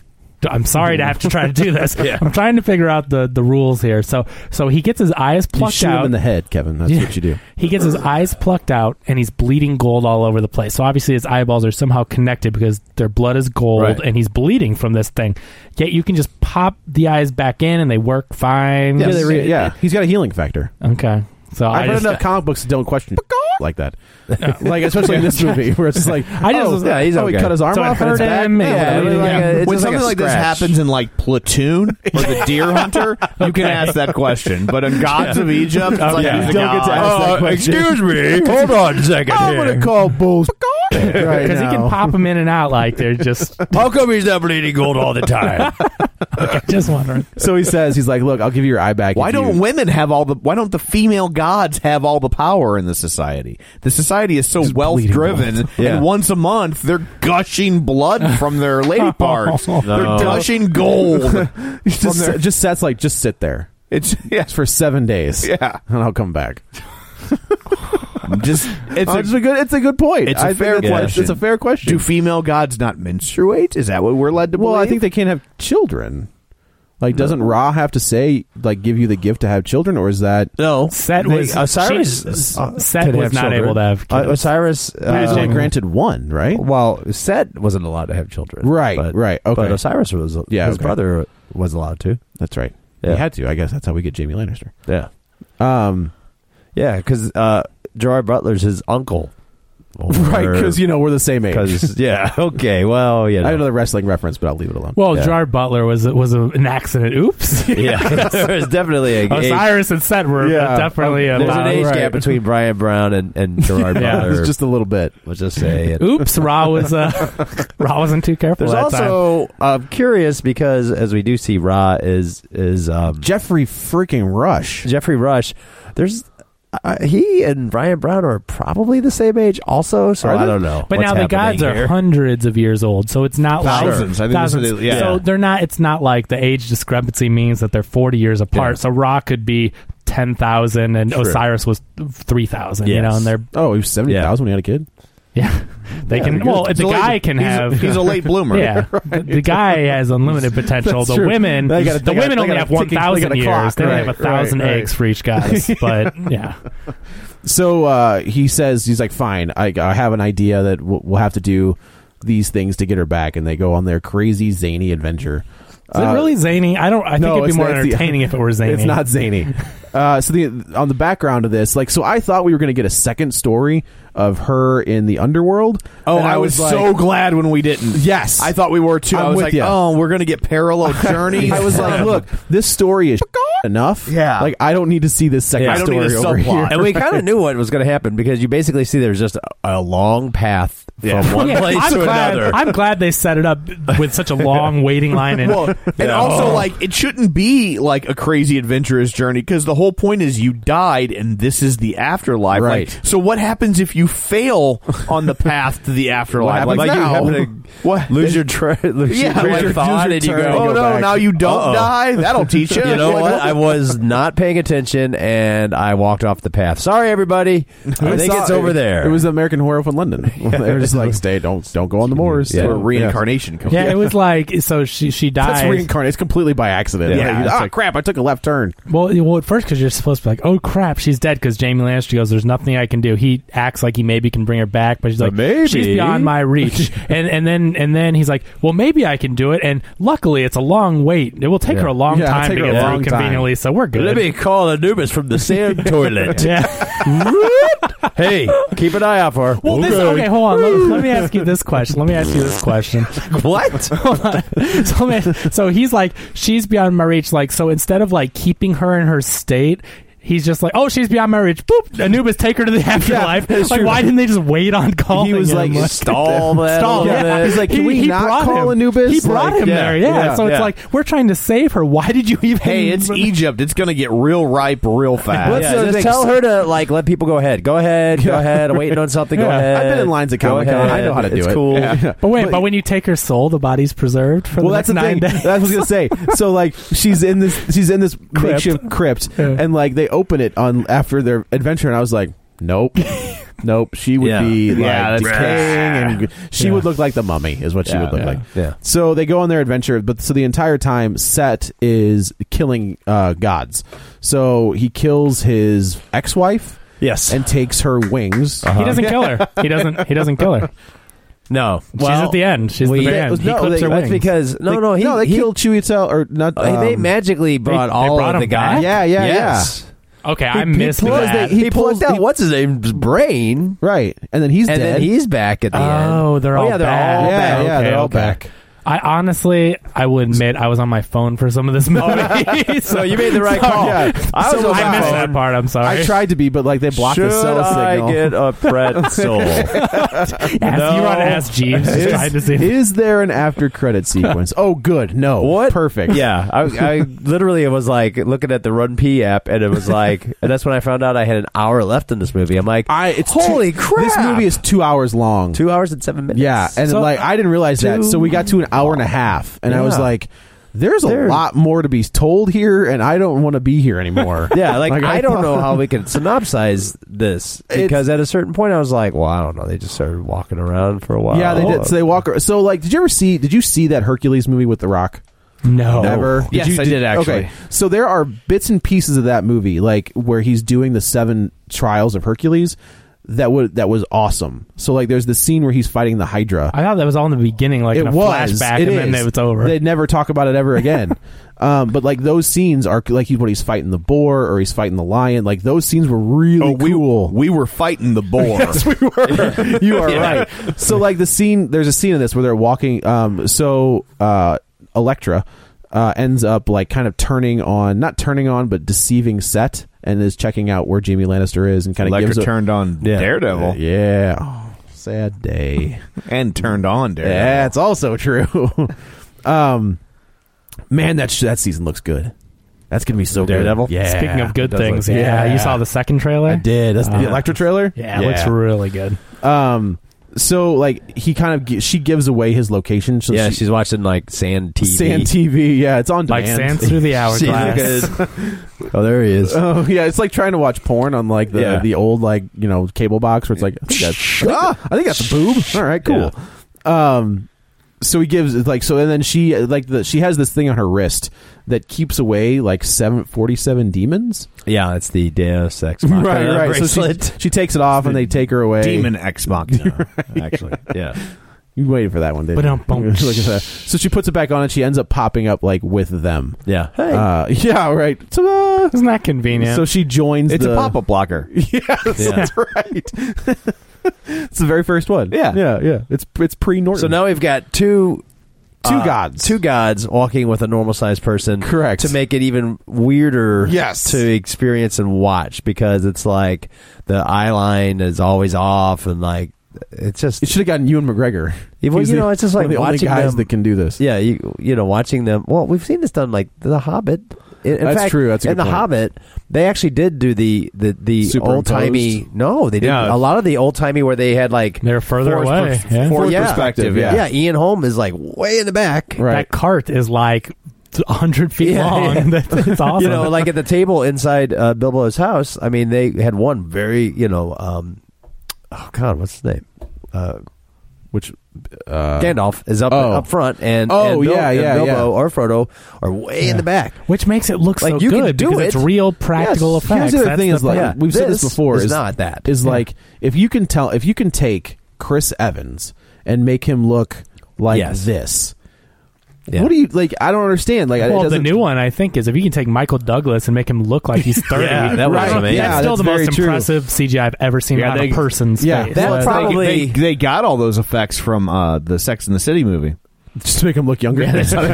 I'm sorry to have to try to do this. Yeah. I'm trying to figure out the, the rules here. So so he gets his eyes You plucked shoot out. him in the head, Kevin. That's Yeah. what you do. He gets his eyes plucked out, and he's bleeding gold all over the place. So obviously his eyeballs are somehow connected because their blood is gold, Right. and he's bleeding from this thing. Yet you can just pop the eyes back in, and they work fine. Yeah, they re- yeah. He's got a healing factor. Okay. So I've I read just, enough comic books that don't question like that. Like, especially in this movie, where it's just like, I just oh, was- yeah, he's oh, he okay. cut his arm So it off and hurt it's back. him, Yeah, yeah, yeah, like yeah. a- it's when just like something a like, this scratch. happens in like Platoon or the Deer Hunter, you can ask that question. But in Gods of Egypt, it's like yeah. he's a You don't get to god. ask that question. Excuse me. Hold on a second I'm here. going to call bulls right because he now. can pop them in and out like they're just. How come he's not bleeding gold all the time? Just wondering. So he says, he's like, look, I'll give you your eye back. Why if don't you- women have all the? Why don't the female gods have all the power in the society? The society is so wealth driven, gold. Yeah. and once a month they're gushing blood from their lady parts. No. They're gushing gold. just, just sets like, just sit there. It's yeah, It's for seven days. yeah. And I'll come back. Just it's Oh, a, it's a good. It's a good point. It's a I think fair that's- question. It's a fair question. do female gods not menstruate? Is that what we're led to believe? well, I think they can't have children. Like, doesn't Ra have to say, like, give you the gift to have children, or is that No. Set They- was Osiris she- uh, Set could was have not children. able to have Uh, kids. Osiris. he was only um, granted one, right? Well, Set wasn't allowed to have children. Right, but, right, okay. But Osiris was. Yeah, his okay. brother was allowed to. That's right. Yeah. He had to. I guess that's how we get Jamie Lannister. Yeah. Um, Yeah, because uh, Gerard Butler's his uncle. right, because you know we're the same age. Because yeah, okay, well, you know. I have another wrestling reference, but I'll leave it alone. Well, Yeah. Gerard Butler was was a, an accident. Oops. yeah, there's definitely a age, Osiris and Set were Yeah. definitely a there's lot an of- age right. gap between Brian Brown and, and Gerard Yeah. Butler. It's just a little bit. Let's just say it. Oops, Ra was uh, Ra wasn't too careful. There's that time. also I'm curious because as we do see, Ra is is um, Jeffrey freaking Rush. Jeffrey Rush. There's uh, he and Brian Brown are probably the same age, also. So Are I they? don't know. But what's now the happening gods are here. hundreds of years old, so it's not Thousands. like I think this is- thousands. yeah. So they're not. It's not like the age discrepancy means that they're forty years apart. Yeah. So Ra could be ten thousand, and True. Osiris was three thousand. You Yes. know, and they're Oh, he was seventy thousand when he had a kid. yeah. They Yeah, can. they're Well, good. the He's a guy late- can he's a- have. he's a late bloomer. Yeah, the, the guy has unlimited potential. That's the true. women, They gotta- the they gotta- women they only gotta have tick- one they thousand gotta years. clock, They only right, have a thousand right, right. eggs for each goddess. But yeah, So uh, he says, he's like, fine, I, I have an idea that we'll, we'll have to do these things to get her back, and they go on their crazy zany adventure. is it really zany? I don't. I think it'd be it's more not- it's the- entertaining if it were zany. It's not zany. Uh, so the on the background of this, like, so I thought we were going to get a second story of her in the underworld. Oh, and I, was, like, so glad when we didn't. Yes. I thought we were too. I'm I was with like, ya. oh, we're gonna get parallel journeys. I was like, look, this story is enough. Yeah. like I don't need to see this second Yeah. I don't story need a over subplot. here. And we kind of knew what was going to happen because you basically see there's just a, a long path Yeah. from one Yeah, place I'm to glad, another. I'm glad they set it up with such a long waiting line. And Well, and Yeah. also, Oh. like, it shouldn't be like a crazy adventurous journey because the whole point is you died and this is the afterlife. Right. Like, so what happens if you fail on the path to the afterlife? What like, happens now, you happen to what? lose your tra- lose Yeah, your train like, of thought use and you your go, turn. Oh go no! back. Now you don't Uh-oh. die. That'll teach you. You know Like, what? I was not paying attention and I walked off the path. Sorry, everybody. I think saw- it's over there. It was the American Horror from London. They were just like, stay, don't, don't go on the moors. Yeah. Where reincarnation comes. yeah, it was like so she she That's dies. reincarnate. It's completely by accident. Yeah, Like, it's ah, like- crap! I took a left turn. Well, well, at first because you're supposed to be like, oh crap, she's dead. Because Jamie Lannister goes, "There's nothing I can do." He acts like he maybe can bring her back, but she's like, maybe. she's beyond my reach. and and then and then he's like, well, maybe I can do it. And luckily, it's a long wait. It will take Yeah. her a long Yeah, it'll time take to her get a through long time. conveniently. So we're good. Let me call Anubis from the sand toilet. yeah. Hey, keep an eye out for her. Well, this okay. Hold on. Let, let me ask you this question. Let me ask you this question. What? Hold on. So, let me- so he's like, she's beyond my reach. Like, so instead of like keeping her in her state, he's just like, oh, she's beyond my reach. Boop. Anubis, take her to the afterlife. that's like, true. why didn't they just wait on calling He was him? like, Stall that. Stall. a little Yeah. bit. He's like, can we not brought call him. Anubis? He brought Like, him yeah, there. Yeah. yeah, so it's yeah. like, we're trying to save her. Why did you even? Hey, it's Egypt. It's going to get real ripe real fast. Let's Yeah, the just thing. tell her to like let people go ahead. Go ahead. Go ahead. I'm waiting on something. Go Yeah. ahead. I've been in lines at Go Comic-Con. ahead. I know how to do it's it. Cool. Yeah. But wait, but, when you take her soul, the body's preserved for Well, the that's the next nine thing. days. That's what I was gonna say. So, like, she's in this, she's in this makeshift crypt, Yeah. and like they open it on after their adventure, and I was like, nope. Nope, she would Yeah. be like Yeah, that's decaying, and she Yeah. would look like the mummy, is what she Yeah, would look yeah. like. Yeah. So they go on their adventure, but so the entire time, Set is killing uh, gods. So he kills his ex-wife, Yes. and takes her wings. He doesn't kill her. He doesn't. He doesn't kill her. No. She's at the end. She's we- the end. He no, clips they- her That's wings. because no, They- no, he, no, they he, killed Chiwetel or not. uh, they um, magically brought they all brought of the him guys. back? Yeah, yeah, yes. Okay, I he missed plugged that. it- He, He plugged pulls- out he- what's his name's brain, right, and then he's and dead. then he's back at the end. Oh, they're all yeah, they're back. all yeah, back. yeah, Okay, they're all okay. back. I honestly, I will admit, I was on my phone for some of this movie. So you made the right call. Yeah. I was So on I my missed phone. that part. I'm sorry. I tried to be, but like they blocked Should the cell I signal. get a pretzel? Ask, No. You were on Ask Jeeves. Just trying to see. Is there an after credit sequence? Oh, good. No. What? Perfect. Yeah, I, I literally was like looking at the Run P app, and it was like, and that's when I found out I had an hour left in this movie. I'm like, I. It's holy two, crap! This movie is two hours long. two hours and seven minutes. Yeah, and So- like I didn't realize that. Too So we got to an hour and a half, and I was Yeah. like, "There's a There- lot more to be told here, and I don't want to be here anymore." Yeah, like, Like, I, I don't thought- know how we can synopsize this because at a certain point I was like, well, I don't know. They just started walking around for a while. Yeah, they did. So they walk. So like, did you ever see? Did you see that Hercules movie with The Rock? No. Never. Yes, you, I did, actually. Okay, so there are bits and pieces of that movie, like where he's doing the seven trials of Hercules. That would that was awesome. So like, there's the scene where he's fighting the Hydra. I thought that was all in the beginning, like it in a was flashback, it and then is. it's over. They'd never talk about it ever again. um, but like those scenes are like he, when he's fighting the boar or he's fighting the lion. Like those scenes were really Oh, we, cool. we were fighting the boar. Yes, we were. You are right. So like the scene, there's a scene in this where they're walking. Um, so uh, Elektra uh, ends up like kind of turning on, not turning on, but deceiving Set, and is checking out where Jaime Lannister is, and kind of Electra gives a, turned on Yeah. Daredevil Uh, yeah. Oh, sad day. and turned on Daredevil. Yeah, it's also true. um, man, that sh- that season looks good. That's gonna be so Daredevil? good. Yeah. Speaking of good It does things, look- yeah, you saw the second trailer. I did. That's the Uh, Elektra trailer. Yeah, it looks really good. Um, so like he kind of gi- she gives away his location. So Yeah, she, she's watching like Sand T V. Sand T V. Yeah, it's on Like demand. sands through the hourglass. She's Oh, there he is. Oh yeah, it's like trying to watch porn on like the Yeah. the old like you know cable box where it's like I think that's, I think, Ah! I think that's a boob. All right, cool. Um, so he gives like so, and then she like the she has this thing on her wrist that keeps away like seven forty-seven demons. Yeah, it's the Deus Ex Machina Right, right. So bracelet. she, she takes it off and they take her away. Demon Ex Machina, actually. yeah. You waited for that one, didn't Ba-dum-bum. you? Look at that. So she puts it back on and she ends up popping up like with them. Yeah. Hey. Uh, yeah, right. Ta-da! Isn't that convenient? So she joins It's the a pop-up blocker. Yes, Yeah. that's right. It's the very first one. Yeah. yeah, yeah. It's it's pre Norton. So now we've got two two uh, gods. two gods walking with a normal sized person. Correct. To make it even weirder Yes. to experience and watch because it's like the eye line is always off and like it's just It should have gotten Ewan McGregor. Yeah, well, He's you the- know, it's just one like of the only watching guys them- that can do this. yeah, you you know, watching them. Well, we've seen this done like The Hobbit. In, in That's fact, true. That's a in good The point. Hobbit, they actually did do the the, the Superimposed? old timey. No, they did Yeah. a lot of the old timey where they had like They're further forced away. per- yeah. for- yeah. perspective, yeah. yeah. Ian Holm is like way in the back. Right. That cart is like a hundred feet Yeah, long. yeah. That's it's awesome. You know, like at the table inside uh, Bilbo's house. I mean, they had one very, you know, um, oh god, what's his name? Uh, Which uh, Gandalf is up oh. up front, and Oh, and Bil- yeah, and yeah, Bilbo yeah. or Frodo are way in the back. which makes it look Like, so you can good do because it. it's real practical Yes. effects. Here's the other That's thing: is like yeah. we've said This this before. is Is not that. Is Yeah. like if you can tell if you can take Chris Evans and make him look like Yes. this. Yeah. What do you like? I don't understand. Like, it well, the doesn't- new one I think is if you can take Michael Douglas and make him look like he's thirty. Yeah, that was right? amazing. That's Yeah, still that's the very most true. impressive C G I I've ever seen Yeah, on they- a person's yeah, face. that But- probably- They, they got all those effects from uh, the Sex and the City movie. just to make him look younger.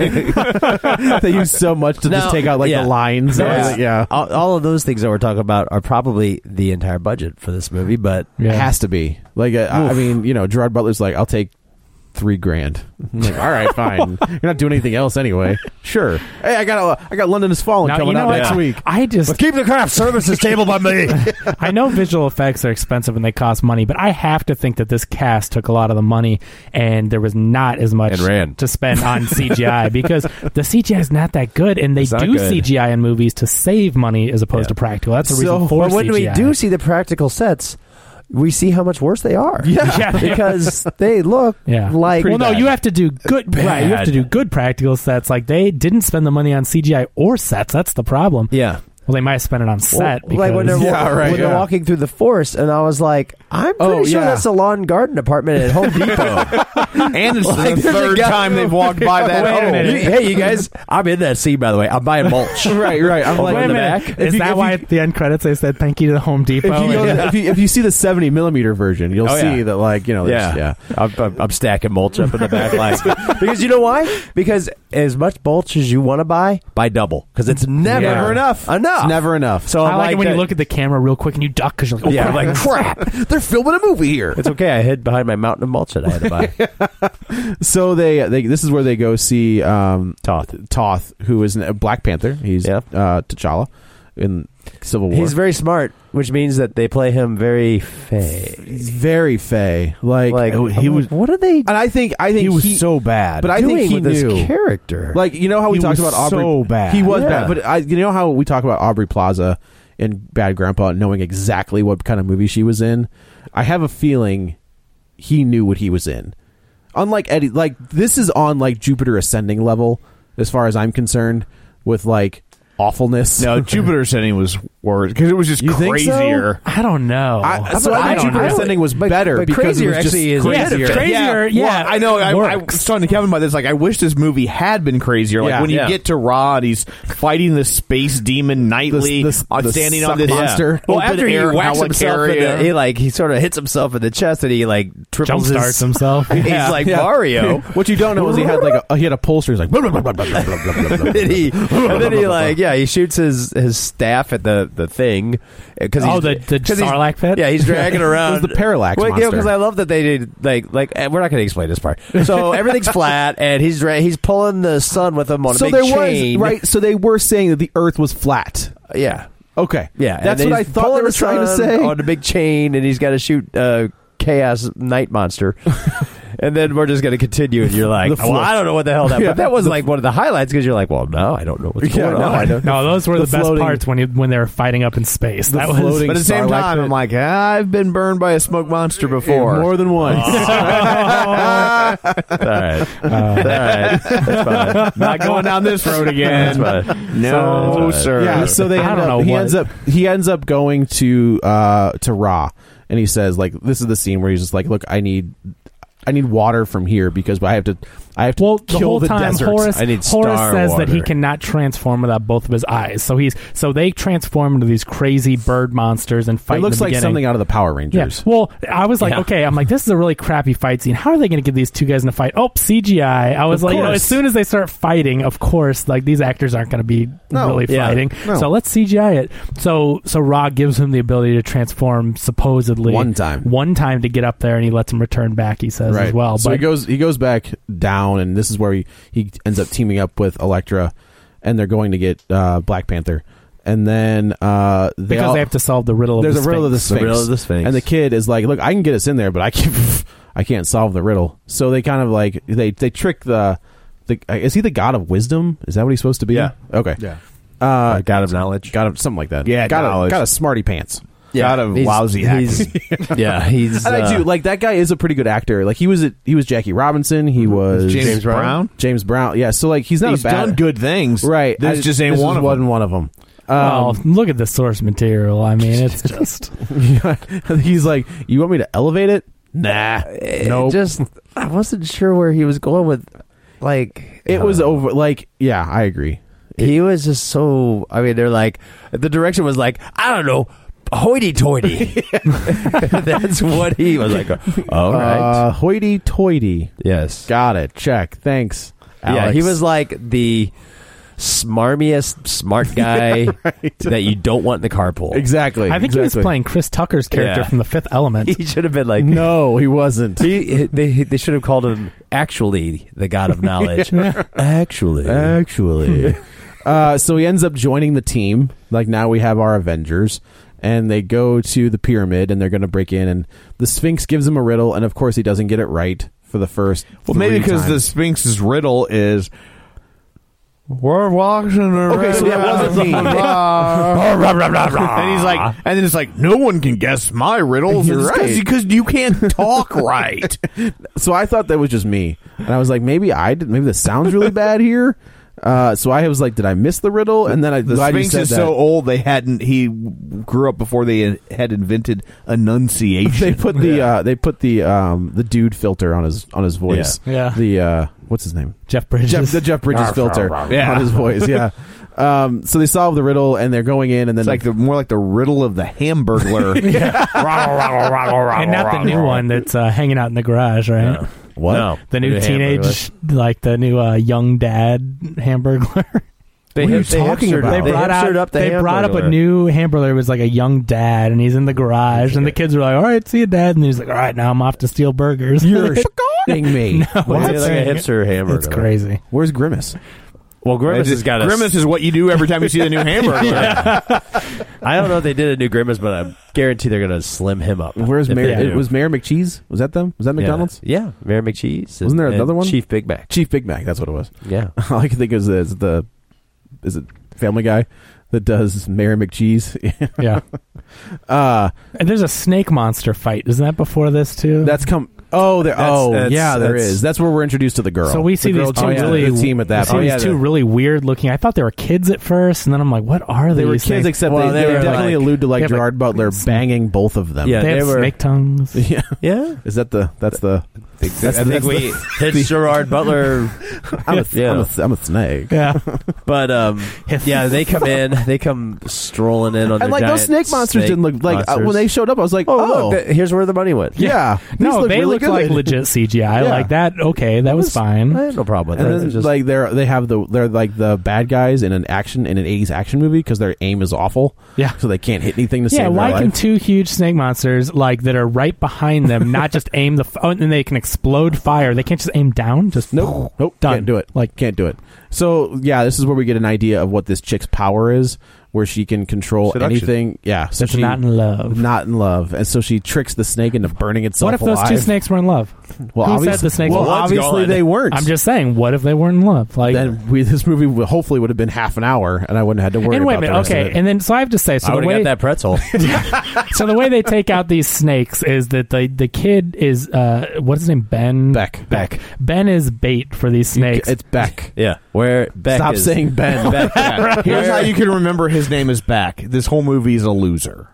They use so much to Now, just take out like yeah. the lines. Yeah. yeah. All, all of those things that we're talking about are probably the entire budget for this movie, but yeah. It has to be. Like, uh, I I mean, you know, Gerard Butler's like, I'll take three grand. I'm like, all right, fine. You're not doing anything else anyway. Sure. Hey, I got a, I got London Has Fallen Now, coming you know out what? next week. I just keep the craft services table by me. I know visual effects are expensive and they cost money, but I have to think that this cast took a lot of the money and there was not as much And ran. to spend on C G I because the C G I is not that good, and they It's not do good. C G I in movies to save money as opposed to practical. That's the So, reason for But when C G I. we do see the practical sets, we see how much worse they are. Yeah, yeah. because they look yeah. like. Well, no, bad. you have to do good. Bad. Right, you have to do good practical sets. Like they didn't spend the money on C G I or sets. That's the problem. Yeah. Well, they might have spent it on set. Well, like when they're, Yeah, right, when yeah. they're walking through the forest, and I was like, I'm pretty Oh, sure yeah. that's a lawn garden department at Home Depot. And it's Like, the there's a third guy- time they've walked by that Wait a home. minute. Hey, you guys, I'm in that scene, by the way. I'm buying mulch. right, right. I'm Over like, Wait a in the minute. back. Is If you- that if why you- at the end credits they said thank you to the Home Depot? if you, go, Yeah. if you if you see the seventy millimeter version, you'll Oh, see yeah. that like you know there's- Yeah, yeah. I'm, I'm, I'm stacking mulch up in the back, like because you know why? Because as much mulch as you want to buy, buy double because it's never Yeah. enough. Enough. It's never enough. So I I'm like it when that- you look at the camera real quick and you duck because you're like, oh, Yeah, crap. I'm like crap. They're filming a movie here. It's okay. I hid behind my mountain of mulch that I had to buy. So they, they this is where they go see um, Toth. Toth, who is a Black Panther. He's Yeah. uh, T'Challa in Civil War. He's very smart, which means that they play him very fey. He's very fey. Like, Like he I'm was, like, what are they? and I think I think He was so bad. But I doing think he with knew this character. Like you know how we He talked was about Aubrey. so bad. He was Yeah. bad, but I, you know how we talk about Aubrey Plaza in Bad Grandpa, knowing exactly what kind of movie she was in. I have a feeling he knew what he was in. Unlike Eddie, like this is on like Jupiter Ascending level as far as I'm concerned with like awfulness. No, Jupiter Ascending was worse because it was just You think so? crazier. I don't know. I, so I I think don't Jupiter know. Ascending was But- better but because crazier it was just actually is crazier. Yeah, crazier. Yeah, Well, I know. I, I works. was talking to Kevin about this. Like, I wish this movie had been crazier. Like Yeah. when you Yeah. get to Ra and he's fighting the space demon nightly, The- the- uh, the standing suck on this monster. Well, open after he air whacks himself, in the, he like he sort of hits himself in the chest, and he like triples Jump starts his, himself. He's Yeah. like Yeah. Mario. What you don't know is he had like a he had a pulser. He's like blah, blah, blah, blah, blah, blah, blah, blah, blah. and he and then he like yeah he shoots his, his staff at the, the thing because Oh, the- the Sarlacc pit? yeah he's dragging around It was the Parallax well, monster. because I love that they did like like eh, we're not going to explain this part so everything's flat and he's dra- he's pulling the sun with him on a So big there chain was right. So they were saying that the Earth was flat. yeah Okay, yeah and that's then what I he's thought they pulling were the trying to sun say. on a big chain and he's got to shoot uh, Chaos Night Monster. And then we're just going to continue, and you're like, The well, float. I don't know what the hell that. Yeah. But that was like one of the highlights because you're like, well, no, I don't know what's Yeah, going no, on. I don't- No, those were the, The best floating- parts when you, when they were fighting up in space. The That was floating But at the same Sarlacc time, pit. I'm like, I've been burned by a smoke monster before. more than once. All right, all right, that's fine. Not going down this road again. That's fine. No, That's fine. sir. Yeah, so they I end don't up, know he what- ends up he ends up going to uh to Ra, and he says like this is the scene where he's just like, look, I need I need water from here because I have to I have to Well, the kill whole the time desert. Horace, I need Horace star says that he water. cannot transform without both of his eyes. So he's so they transform into these crazy bird monsters and fight. It in looks the like beginning. something out of the Power Yeah. Rangers. Well, I was like, Yeah. okay, I'm like, this is a really crappy fight scene. How are they going to get these two guys in a fight? Oh, C G I. I was Of like, you know, course. as soon as they start fighting, of course, like these actors aren't going to be No. really Yeah. fighting. No. So let's C G I it. So so Ra gives him the ability to transform supposedly One time. one time to get up there, and he lets him return back. He says as well. So but he goes he goes back down, and this is where he, he ends up teaming up with Elektra, and they're going to get uh, Black Panther. And then uh, they because all, they have to solve the riddle. there's of the a riddle of the Sphinx. Sphinx. riddle of the Sphinx. And the kid is like, "Look, I can get us in there, but I can't. I can't solve the riddle." So they kind of like they they trick the the is he the god of wisdom? Is that what he's supposed to be? Yeah. Okay. Yeah. Uh, God of knowledge. got him something like that. Yeah, got a, knowledge. got a smarty pants. God of He's- lousy he's, acting. Yeah, he's. And I uh, do like that guy is a pretty good actor. Like he was a, he was Jackie Robinson. He was James, James Brown? Brown. James Brown. Yeah. So like he's not He's a bad done good things. right. This I- just ain't this one of wasn't them. one of them. Well, Um, look at the source material. I mean, it's just he's like, you want me to elevate it? Nah. it Nope. Just I wasn't sure where he was going with. Like It I was don't know. over. Like, yeah, I agree. He was just so. I mean, they're like the direction was like I don't know, hoity-toity. That's what he was like. All right. Uh, hoity-toity. Yes. Got it. Check. Thanks. Yeah, Alex. he was like the smarmiest smart guy that you don't want in the carpool. exactly. I think he was exactly. playing Chris Tucker's character Yeah. from The Fifth Element. He should have been like No, he wasn't. He, they they should have called him actually the god of knowledge. Actually, Actually. uh, so he ends up joining the team. Like now we have our Avengers. And they go to the pyramid and they're going to break in. And the Sphinx gives him a riddle. And of course, he doesn't get it right for the first. Well, maybe three because the times. Sphinx's riddle is We're watching the Okay, so that wasn't me. And he's like, and then it's like, no one can guess my riddles. You're right. Because you can't talk right. So I thought that was just me, and I was like, maybe I did. Maybe this sounds really bad here. Uh, so I was like, did I miss the riddle? And then I The glad you Sphinx said is that. so old they hadn't. He grew up before they had invented enunciation. They put the uh, they put the um, the dude filter on his on his voice. Yeah. Yeah. The uh, what's his name? Jeff Bridges. Jeff, the Jeff Bridges filter Yeah. on his voice. Yeah. Um, so they solve the riddle and they're going in, and then It's like the more like the riddle of the Hamburglar. and not the new one that's uh, hanging out in the garage, right? No. what? No. The new New teenage, like the new uh, young dad Hamburglar. They, What are you they talking hipstered- about? They They brought hipstered out. up the they brought up a Hamburglar. new Hamburglar. It was like a young dad, and he's in the garage, and the kids were like, "All right, see you, Dad." And he's like, "All right, now I'm off to steal burgers." You're shitting me. No, What? It's like a hipster hamburger. It's crazy. Where's Grimace? Well, Grimace has got a Grimace is what you do every time you see the new Hamburglar. I don't know if they did a new Grimace, but I guarantee they're going to slim him up. Where's if Mayor? they It do. was Mayor McCheese? Was that them? Was that Yeah. McDonald's? Yeah, Mayor McCheese. Wasn't there and- another and one? Chief Big Mac. Chief Big Mac. That's what it was. Yeah. All I can think is the, is the is it Family Guy that does Mayor McCheese. Yeah. uh, And there's a snake monster fight. Isn't that before this too? that's come. Oh, there. That's- Oh, that's- yeah, there that's- is. That's where we're introduced to the girl. So we see the these girl two team- really the team at that we see point. these yeah, two they're- really weird looking. I thought they were kids at first, and then I'm like, what are They were these kids, things? except Well, they, they they were definitely like- allude to like they have, like, Gerard Butler banging both of them. Yeah, they have they were- snake tongues. yeah. Yeah. Is that the? That's the. That's, I think that's we the- hit Gerard Butler. I'm a, Yeah. I'm, a, I'm a snake. Yeah. But, um, yeah, they come in. They come strolling in on And their like those giant snake monsters snake didn't look like uh, monsters. when they showed up. I was like, Oh, oh, look, th- here's where the money went. yeah. These No, look they really look good. like legit C G I. Yeah. Like that. Okay, that was fine. I had no problem with And that. then It's just- like they're they have the they're like the bad guys in an action in an eighties action movie because their aim is awful. Yeah. So they can't hit anything to Yeah, save why their can life. two huge snake monsters like that are right behind them not just aim the f- oh, and they can explode fire? They can't just aim down. Just Nope. Nope. Done. Can't do it. Like- can't do it. So yeah, this is where we get an idea of what this chick's power is, where she can control Seduction. anything. Yeah. So That's she not in love. not in love, and so she tricks the snake into burning itself What if those alive. two snakes were in love? Well, Who obviously, said the snakes well, were- obviously One's they gone. weren't. I'm just saying, what if they were in love? Like, then we, this movie would, hopefully would have been half an hour, and I wouldn't have had to worry and wait a about the minute, rest of okay, it. and then so I have to say, so I the would have way got that pretzel. so the way they take out these snakes is that the the kid is uh what's his name Ben Beck. Beck Ben is bait for these snakes. It's Beck. Yeah. Where Beck Stop is, saying Ben. Beck, yeah. Here's how you can remember his name is Back. This whole movie is a loser.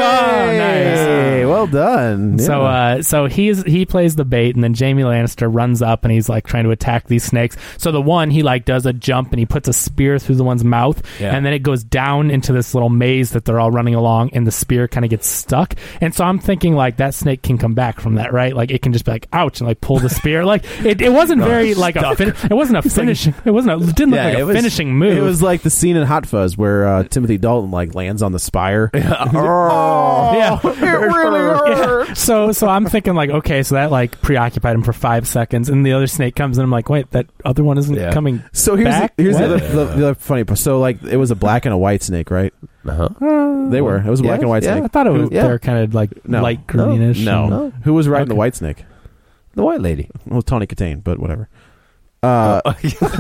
Hey, nice. well done. So, Yeah. uh, so he's he plays the bait, and then Jamie Lannister runs up, and he's like trying to attack these snakes. So the one he like does a jump, and he puts a spear through the one's mouth, Yeah. and then it goes down into this little maze that they're all running along, and the spear kind of gets stuck. And so I'm thinking like that snake can come back from that, right? Like it can just be like ouch, and like pull the spear. Like it, it wasn't very like a fin- it wasn't a finishing. It wasn't. A, it didn't Yeah, look like it a was- finishing move. it was like the scene in Hot Fuzz where uh, Timothy Dalton like lands on the spire. yeah. It really hurt. Yeah. So so I'm thinking like, okay, so that like preoccupied him for five seconds, and the other snake comes in. I'm like, wait, that other one isn't Yeah. coming. So here's back? the, here's the What? other, the, the other funny part. So like it was a black and a white snake, right? Uh-huh. They were. It was a black Yeah, and white yeah. snake. I thought it was Yeah. they're kind of like No. light greenish. No. and- Who was riding the Okay. white snake? The white lady. Well, Tawny Katane, but whatever. Uh, Oh,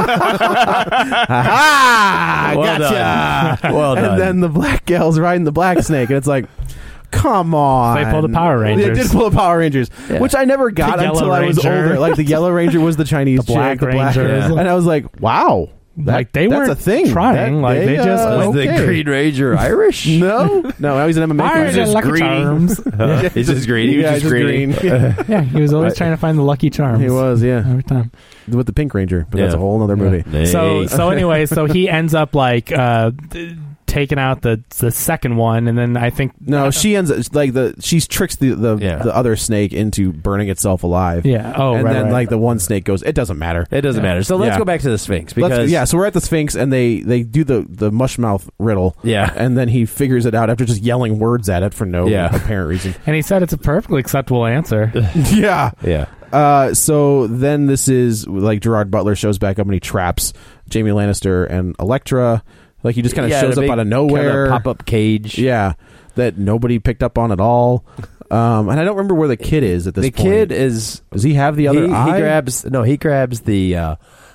ha! Well Gotcha. done. Well done. And then the black gal's riding the black snake, and it's like, come on. They pulled the Power Rangers. They did pull the Power Rangers, Yeah. which I never got The Yellow until I was Ranger. older. Like the Yellow Ranger was the Chinese The Black chick, the black, Ranger. and I was like, wow. That, Like, they that's weren't a thing. trying. Like, they just- uh, Was okay. the Green Ranger Irish? No, no, he's an M M A Fire fighter. the Lucky Charms. Uh, he's just green. He was Yeah, just just green. green. Yeah, he was always trying to find the Lucky Charms. He was, yeah, every time. with the Pink Ranger, but that's Yeah. a whole other movie. Nice. So so anyway, so he ends up like uh, th- taking out the the second one, and then I think No, she ends up like the she's tricks the the, Yeah. the other snake into burning itself alive. yeah. Oh, and right, then right. like the one snake goes, it doesn't matter. It doesn't Yeah. matter. So let's Yeah. go back to the Sphinx Let's- because yeah, so we're at the Sphinx and they they do the the mushmouth riddle. Yeah. and then he figures it out after just yelling words at it for no Yeah. apparent reason. and he said it's a perfectly acceptable answer. yeah. yeah. Uh, so then this is like Gerard Butler shows back up and he traps Jamie Lannister and Elektra. Like he just kind of Yeah, shows the up big out of nowhere. pop up cage. Yeah, that nobody picked up on at all. Um, and I don't remember where the kid is at this The point. kid is Does he have the other he, eye? he grabs no he grabs the uh,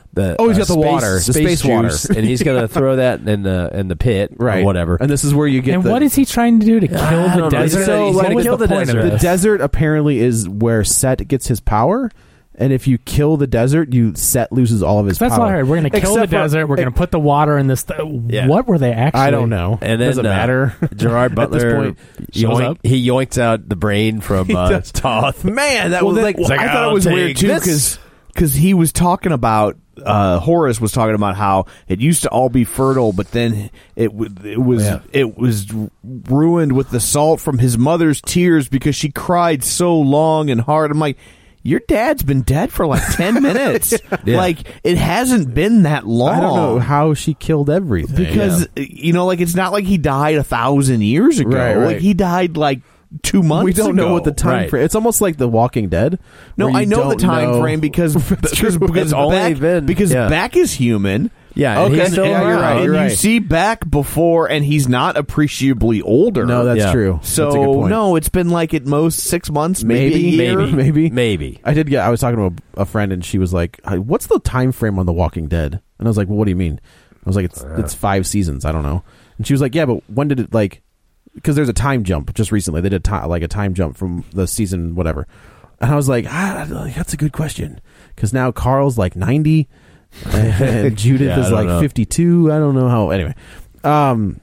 the Oh, he's got the space, water, the space, space water. juice, and he's going to throw that in the in the pit right. or whatever. And this is where you get. And the, what is he trying to do to kill I the don't know. He's desert? gonna- he's What gonna was kill the the point of desert. The this? desert apparently is where Set gets his power, and if you kill the desert, you Set loses all of his That's power. what I heard. We're going to kill the Except for- desert. We're going to put the water in this. Th- Yeah. What were they actually? I don't know. And then doesn't uh, matter. Gerard At this Butler point, shows yoink, up. he yoinks out the brain from uh, Toth. Man, that Well, was then- like, It's like, I thought I'll it was take weird too this. because he was talking about uh, Horace was talking about how it used to all be fertile, but then it w- it was Yeah. it was ruined with the salt from his mother's tears because she cried so long and hard. I'm like, your dad's been dead for like ten minutes. Yeah. Like it hasn't been that long. I don't know how she killed everything. because you know, like it's not like he died a thousand years ago. Right, right. Like he died like two months. we don't know ago. what the time Right. frame. It's almost like The Walking Dead. No, where you I know the don't time know- frame because because, true. because It's only Beck, been- because yeah. Beck is human. Yeah, and Okay. he's still and, around. you're right, You're and right. you see Beck before, and he's not appreciably older. No, that's Yeah. true. so that's a good point. no, it's been like at most six months, maybe, maybe, a year. maybe, maybe, Maybe. I did get. I was talking to a, a friend, and she was like, "Hey, "What's the time frame on The Walking Dead?" And I was like, "Well, what do you mean?" I was like, "It's it's five seasons. I don't know." And she was like, "Yeah, but when did it like?" Because there's a time jump. Just recently, they did ti like a time jump from the season whatever. And I was like, ah, "That's a good question." Because now Carl's like ninety, and Judith Yeah, I is don't like know. fifty-two. I don't know how. Anyway, um,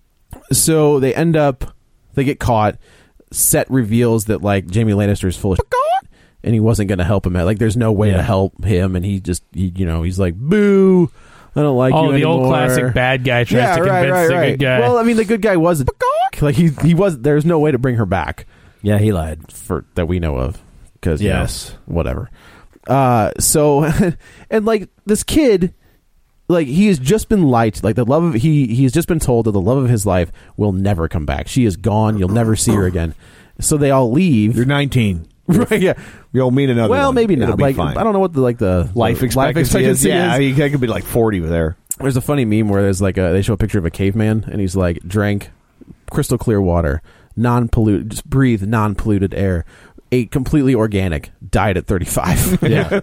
so they end up, they get caught. Set reveals that like Jamie Lannister is full of shit, and he wasn't going to help him. Like, there's no way Yeah. to help him, and he just, he, you know, he's like, "Boo, I don't like Oh, you the anymore." old classic bad guy tries yeah, to right, convince right, the right. good guy. Well, I mean, the good guy was a like he he was. There's no way to bring her back Yeah, he lied. for that we know of, because Yes. whatever. Uh, so and like this kid, like he has just been lied to. Like the love of he he has just been told that the love of his life will never come back. She is gone. You'll never see her again. So they all leave. You're nineteen. Right? Yeah. You'll meet another. Well, one. maybe It'll not. be Like fine. I don't know what the like the life the expectancy, expectancy is. Yeah, is. I mean, that could be like forty with there. There's a funny meme where there's like a they show a picture of a caveman and he's like drank crystal clear water, non polluted, just breathe non polluted air, ate completely organic, died at thirty-five. Yeah.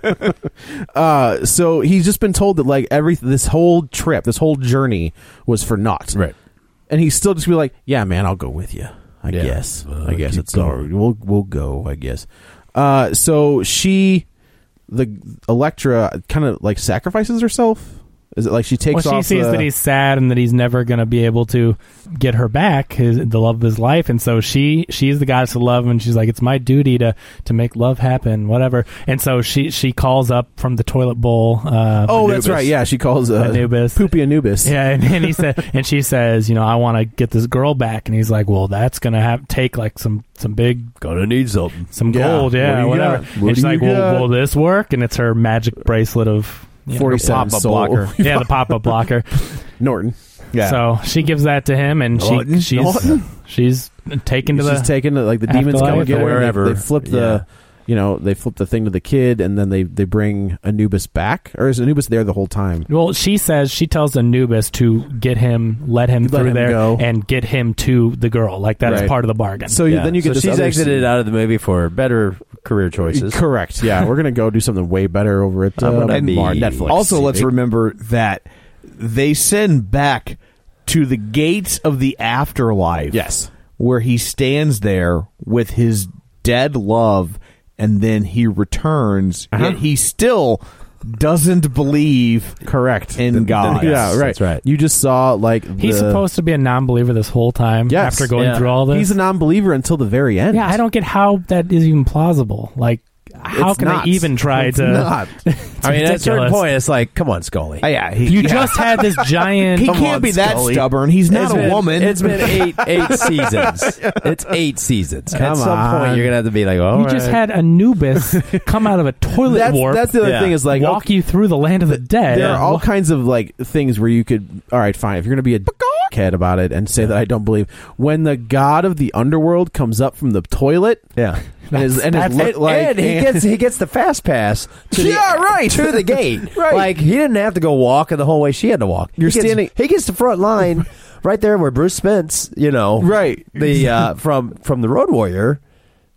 uh, so he's just been told that like every this whole trip, this whole journey was for naught. Right. And he's still just be like, yeah, man, I'll go with you. I Yeah. guess. Uh, I guess keep it's all right. We'll we'll go. I guess. Uh, so she, the Electra, kind of like sacrifices herself. Is it like she takes well, she off? sees the, that he's sad and that he's never going to be able to get her back, his, the love of his life, and so she she's the goddess of love, and she's like, it's my duty to to make love happen, whatever. And so she she calls up from the toilet bowl. Uh, Oh, Anubis. that's right. Yeah, she calls uh, Anubis. Poopy Anubis. Yeah, and, and he said, and she says, you know, I want to get this girl back, and he's like, well, that's gonna have take like some some big Gonna need something. some Yeah. gold, What yeah, do you whatever. got? What And she's do you like, well, got? will this work? And it's her magic bracelet of you know, forty-seven pop-up soul. blocker. Yeah, the pop up blocker. Norton. Yeah. So she gives that to him, and she Norton? she's Norton? she's taken to the. She's taken like the demons come afterlife and get her. or and wherever. They, they flip the, Yeah. you know, they flip the thing to the kid, and then they they bring Anubis back, or is Anubis there the whole time? Well, she says she tells Anubis to get him, let him Let through him there, go. and get him to the girl. Like that's Right. part of the bargain. So Yeah. then you get so this she's other exited scene. out of the movie for better career choices. Correct. Yeah, we're gonna go do something way better over at uh, I'm gonna be- Mar- Netflix. Also, let's See? remember that they send back to the gates of the afterlife. Yes. Where he stands there with his dead love, and then he returns, Uh-huh. yet he still doesn't believe correct in God. Yeah, right. That's right. You just saw like he's the- supposed to be a non-believer this whole time. Yes. After going Yeah. through all this, He's a non-believer until the very end. yeah, I don't get how that is even plausible. Like, how It's can not. they even try It's to? not. It's I mean, at a certain ridiculous. point, it's like, come on, Scully. Oh, yeah, he, You yeah. just had this giant. He Come can't on, be that Scully. stubborn. He's not It's a been- woman. It's been eight eight seasons. It's eight seasons. Come At some on. point, you're gonna have to be like, oh, You just had Anubis come out of a toilet That's, warp, that's the other Yeah. thing is like walk you through the land of the dead. there are all Well, kinds of like things where you could, all right, fine, if you're going to be a dickhead about it and say that I don't believe, when the god of the underworld comes up from the toilet, yeah. and is and That's- is And, look like and he gets he gets the fast pass to the, Yeah, right. to the gate. Right. Like he didn't have to go walking the whole way she had to walk. You're he gets, standing- He gets the front line right there where Bruce Spence, you know, Right. the uh, from from the Road Warrior.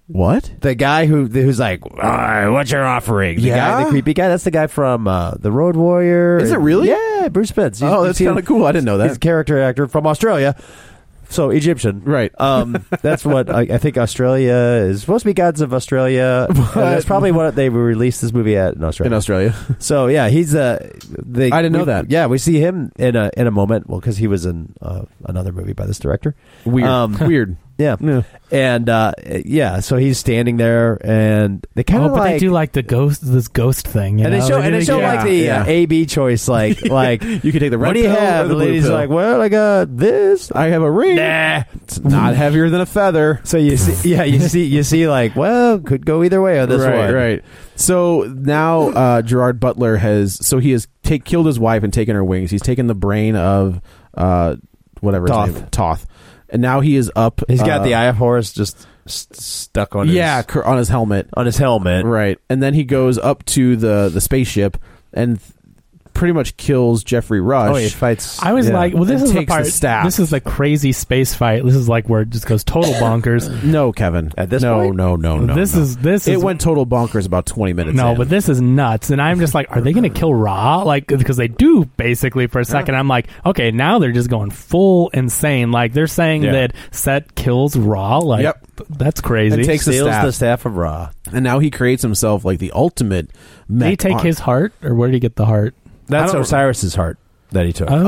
What? The guy who who's like, all right, what's your offering? The Yeah? guy, the creepy guy. That's the guy from uh, the Road Warrior. Is it really? Yeah, Bruce Spence. Oh, that's kind of cool. I didn't know that. He's a character actor from Australia. So Egyptian, right? Um, that's what I, I think. Australia is supposed to be Gods of Australia. And that's probably what they released this movie at in Australia. In Australia. So yeah, he's uh, the. I didn't know we, that. Yeah, we see him in a in a moment. Well, because he was in uh, another movie by this director. Weird. Um, Weird. Yeah. Yeah. And uh, yeah, so he's standing there, and they kind Oh, of but like they do like the ghost, this ghost thing, you and know? they show and do they show yeah. like the Yeah. uh, A B choice, like like You can take the red what do you pill have? or The the blue lady's pill. like, well, I got this. I have a ring. Nah. It's not heavier than a feather. So you see, yeah, you see, you see, like, well, could go either way on this right, one, right. So now uh, Gerard Butler has, so he has take killed his wife and taken her wings. He's taken the brain of uh, whatever his Toth. name is, Toth, and now he is up. He's got uh, the Eye of Horus just st- stuck on, yeah, his, cur- on his helmet, on his helmet, right, and then he goes up to the the spaceship and th- pretty much kills Jeffrey Rush. Oh, he fights. I was Yeah. like, well, this And is the takes the part. staff. This is the crazy space fight. This is like where it just goes total bonkers. No, Kevin. At this no, point? no, no, no. this no. is this. It is, went total bonkers about twenty minutes. No, in. but this is nuts, and I'm just like, are they going to kill Ra? Like, because they do basically for a second. I'm like, okay, now they're just going full insane. Like they're saying Yeah. that Set kills Ra. Like, Yep. that's crazy. And takes the steals staff. the staff of Ra. and now he creates himself like the ultimate. Did he mech take on- his heart, or where did he get the heart? That's I don't- Osiris's heart that he took. Oh,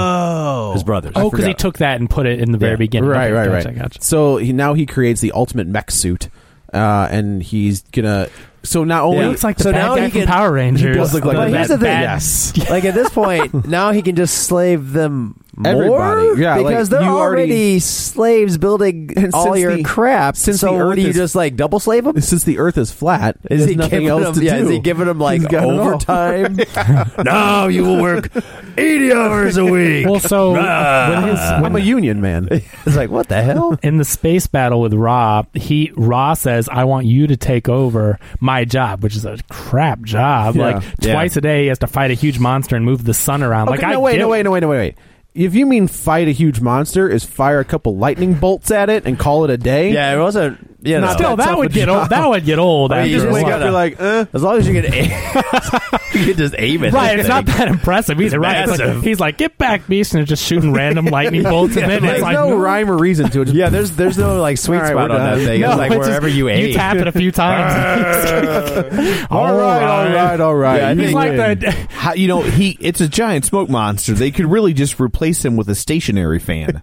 Oh, His brothers. oh, because he took that and put it in the very Yeah. beginning. Right, Okay, right, gotcha, right. Gotcha. So he now he creates the ultimate mech suit, uh, and he's gonna. So not only He looks like the So bad now guy he from can- Power Rangers. does look like But the here's bad- the thing. Yes. Like at this point, now he can just slave them more. Everybody. Yeah, because like, they're you already, already- slaves building And all since your the- crap. since so the what Earth do you is- just like double slave them? Since the Earth is flat, Is there's he nothing giving else them? to Yeah, do. is he giving them like He's got it all. overtime? No, you will work eighty hours a week. Well, so Ah. when his, I'm when a union man. It's like what the hell? in the space battle with Ra, he Ra says, "I want you to take over my job," which is a crap job. Yeah. Like Yeah. twice a day, he has to fight a huge monster and move the sun around. Okay, like, no, I wait, get no, wait, no, wait, no, wait, wait. If you mean fight a huge monster, is fire a couple lightning bolts at it and call it a day? Yeah, it wasn't. You know, Still, that that tough would a get job. old. That would get old. I mean, after you You a just wake Well, up, yeah. you're like, uh, as long as you can, aim, you can just aim it. Right, it's not that impressive either. Right, it's like, massive. he's like, "Get back, beast!" and it's just shooting random lightning bolts, and then there's it's like, no rhyme or reason to it. Yeah, there's there's no like sweet All right, spot we're on that done. thing. No, it's like it's just- wherever you aim. you tap it a few times. all right, all right, all right. Yeah, I You He's think- like win. the. How, you know, he it's a giant smoke monster. They could really just replace him with a stationary fan.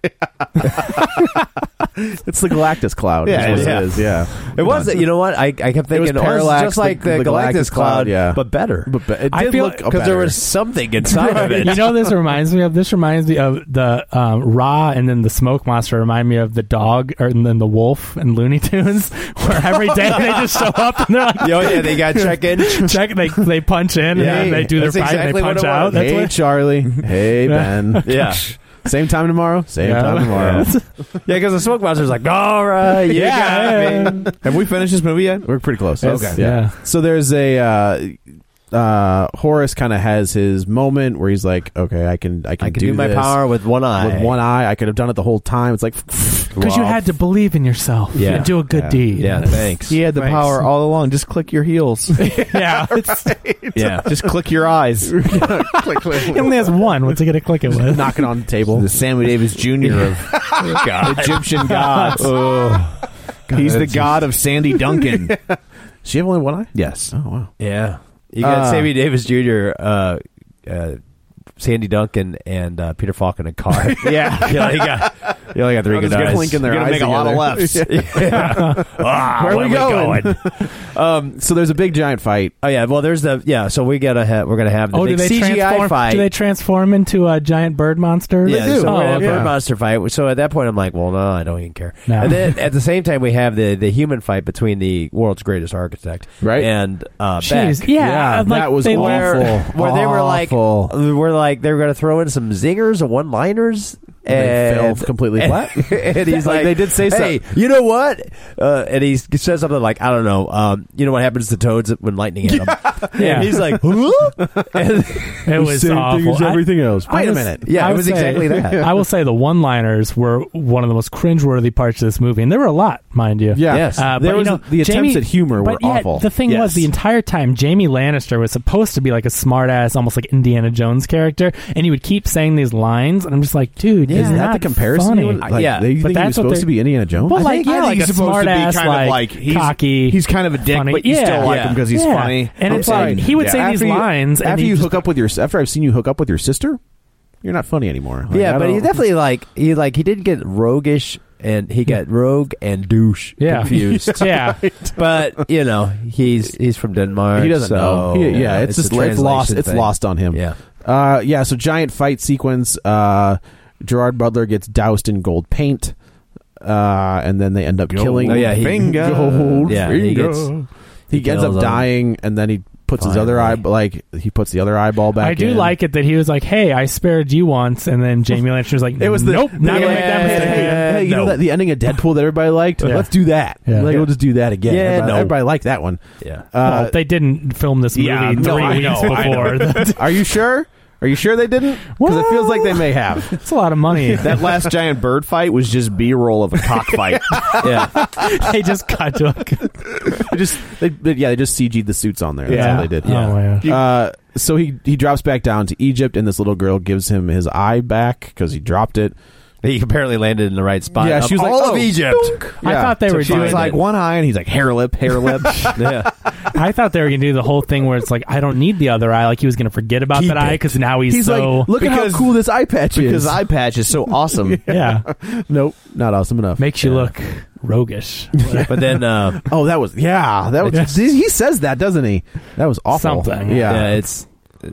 It's the Galactus cloud. Yeah, is what yeah. it is. Yeah, It was. You know what? I, I kept It was thinking, oh, Parallax, it's just like the- the, the Galactus, Galactus cloud, cloud, yeah. but better. but, but it I did feel- look Because better. there was something inside of it. You know, this reminds me of. This reminds me of the um, Ra, and then the smoke monster remind me of the dog, or and then the wolf and Looney Tunes, where every day they just show up and they're like, Oh yeah, they got check in. check, they they punch in Yeah, and then they do their that's fight exactly and what they punch it out. was. That's Hey what. Charlie. Hey Ben. Yeah, Same time tomorrow. Same Yeah. time tomorrow. yeah. Because the smoke monster's like, all right, you Yeah. got me. Have we finished this movie yet? We're pretty close. Yes. Okay. Yeah. So there's a uh, uh, Horace kind of has his moment where he's like, okay, I can, I can, I can do, my this power with one eye. with one eye. I could have done it the whole time. It's like Because you had to believe in yourself Yeah. and do a good Yeah. deed. Yeah, thanks. He had the Thanks. power all along. Just click your heels. yeah. It's, Yeah, Just click your eyes. click, click, he only has one. What's he gonna click it with? knocking on the table. The Sammy Davis Junior of God. Egyptian gods. Oh. He's the god of Sandy Duncan. Does she have only one eye? Yes. Oh wow. Yeah, you got Uh, Sammy Davis Junior, uh, uh, Sandy Duncan, and uh, Peter Falk in a car. Yeah. you, only got, you only got three Oh, good just eyes. clinking their You're gonna eyes make a lot of together. lefts. Yeah. Ah, Where are we we going? um, so there's a big giant fight. Oh yeah, well there's the yeah. So we gotta have we're gonna have the Oh, do big they C G I transform? fight. Do they transform into a giant bird monster? Yeah, do. so we're Oh, gonna have okay. bird monster fight. So at that point, I'm like, well, no, I don't even care. No. And then at the same time, we have the the human fight between the world's greatest architect, Right. and uh, Jeez, Beck. yeah, like, that was they- awful. Where, where they were like, Awful. we're like they were going to throw in some zingers and one-liners, They and fell completely flat. and he's Like, like, they did say hey, something. you know what? Uh, and he says something like, I don't know, um, you know what happens to toads when lightning hit them? Yeah. And he's like, huh? And It was Same awful. thing as I- everything else. I Wait a was- minute. Yeah, I it would was say- exactly that. I will say the one-liners were one of the most cringeworthy parts of this movie, and there were a lot, mind you. Yeah. Yes. Uh, There but, was you a- know, the attempts Jamie- at humor were but yet, awful. The thing Yes. was, the entire time, Jamie Lannister was supposed to be like a smart-ass, almost like Indiana Jones character, and he would keep saying these lines, and I'm just like, dude, Is it's that not the comparison? funny. You would- like, Yeah, they but think he that's was what supposed they- to be Indiana Jones? Well, I like, think, yeah, I think like he's a supposed to be smart-ass, kind like, of like he's, cocky, He's kind of a dick, funny. but you Yeah. still like Yeah. him because he's Yeah. funny. And I'm it's sorry. like, he would say these After you- lines, and after he you just- hook up with your after I've seen you hook up with your sister, you're not funny anymore. Like, yeah, I but he don't- definitely like he like he did get roguish, and he got rogue and douche Yeah. confused. Yeah. But you know, he's he's from Denmark. he doesn't so, know. He- yeah, it's, a just it's lost. translation It's thing. lost on him. Yeah. Uh, yeah. So giant fight sequence. Uh, Gerard Butler gets doused in gold paint, uh, and then they end up killing. Oh, yeah, he- Finger. Gold Yeah, he finger. gets- he, he ends up kills him. dying, and then he puts his other eye, Finally. like he puts the other eyeball back. I do in. like it that he was like, "Hey, I spared you once," and then Jamie Lannister was like, It was the "Nope, not gonna make that Hey, mistake." hey, hey, you know that the ending of Deadpool that everybody liked? Yeah. Let's do that. Yeah. Like Yeah. we'll just do that again. Yeah, everybody, no. everybody liked that one. Yeah. Uh, Well, they didn't film this movie Yeah, three no, I weeks know, I before. are you sure? Are you sure they didn't? Because it feels like they may have. It's a lot of money. That last giant bird fight was just B-roll of a cockfight. Yeah. They just cut to a. They just, they, they- yeah, they just C G'd the suits on there. That's Yeah. all they did. Oh, yeah. Uh, so he he drops back down to Egypt, and this little girl gives him his eye back because he dropped it. He apparently landed in the right spot. Yeah, of she was like, all "Oh, of Egypt. I Yeah. thought they So were she doing was He's like one eye, and he's like hair lip, hair lip. Yeah. I thought they were going to do the whole thing where it's like, I don't need the other eye. Like he was going to forget about Keep that eye it. because now he's, He's so. like, look at because- how cool this eye patch is. Because eye patch is so awesome. yeah, nope, not awesome enough. makes you look roguish. But then, uh, Oh, that was yeah. That was Yes. he he says that, doesn't he? That was awful. Something. Yeah. yeah, it's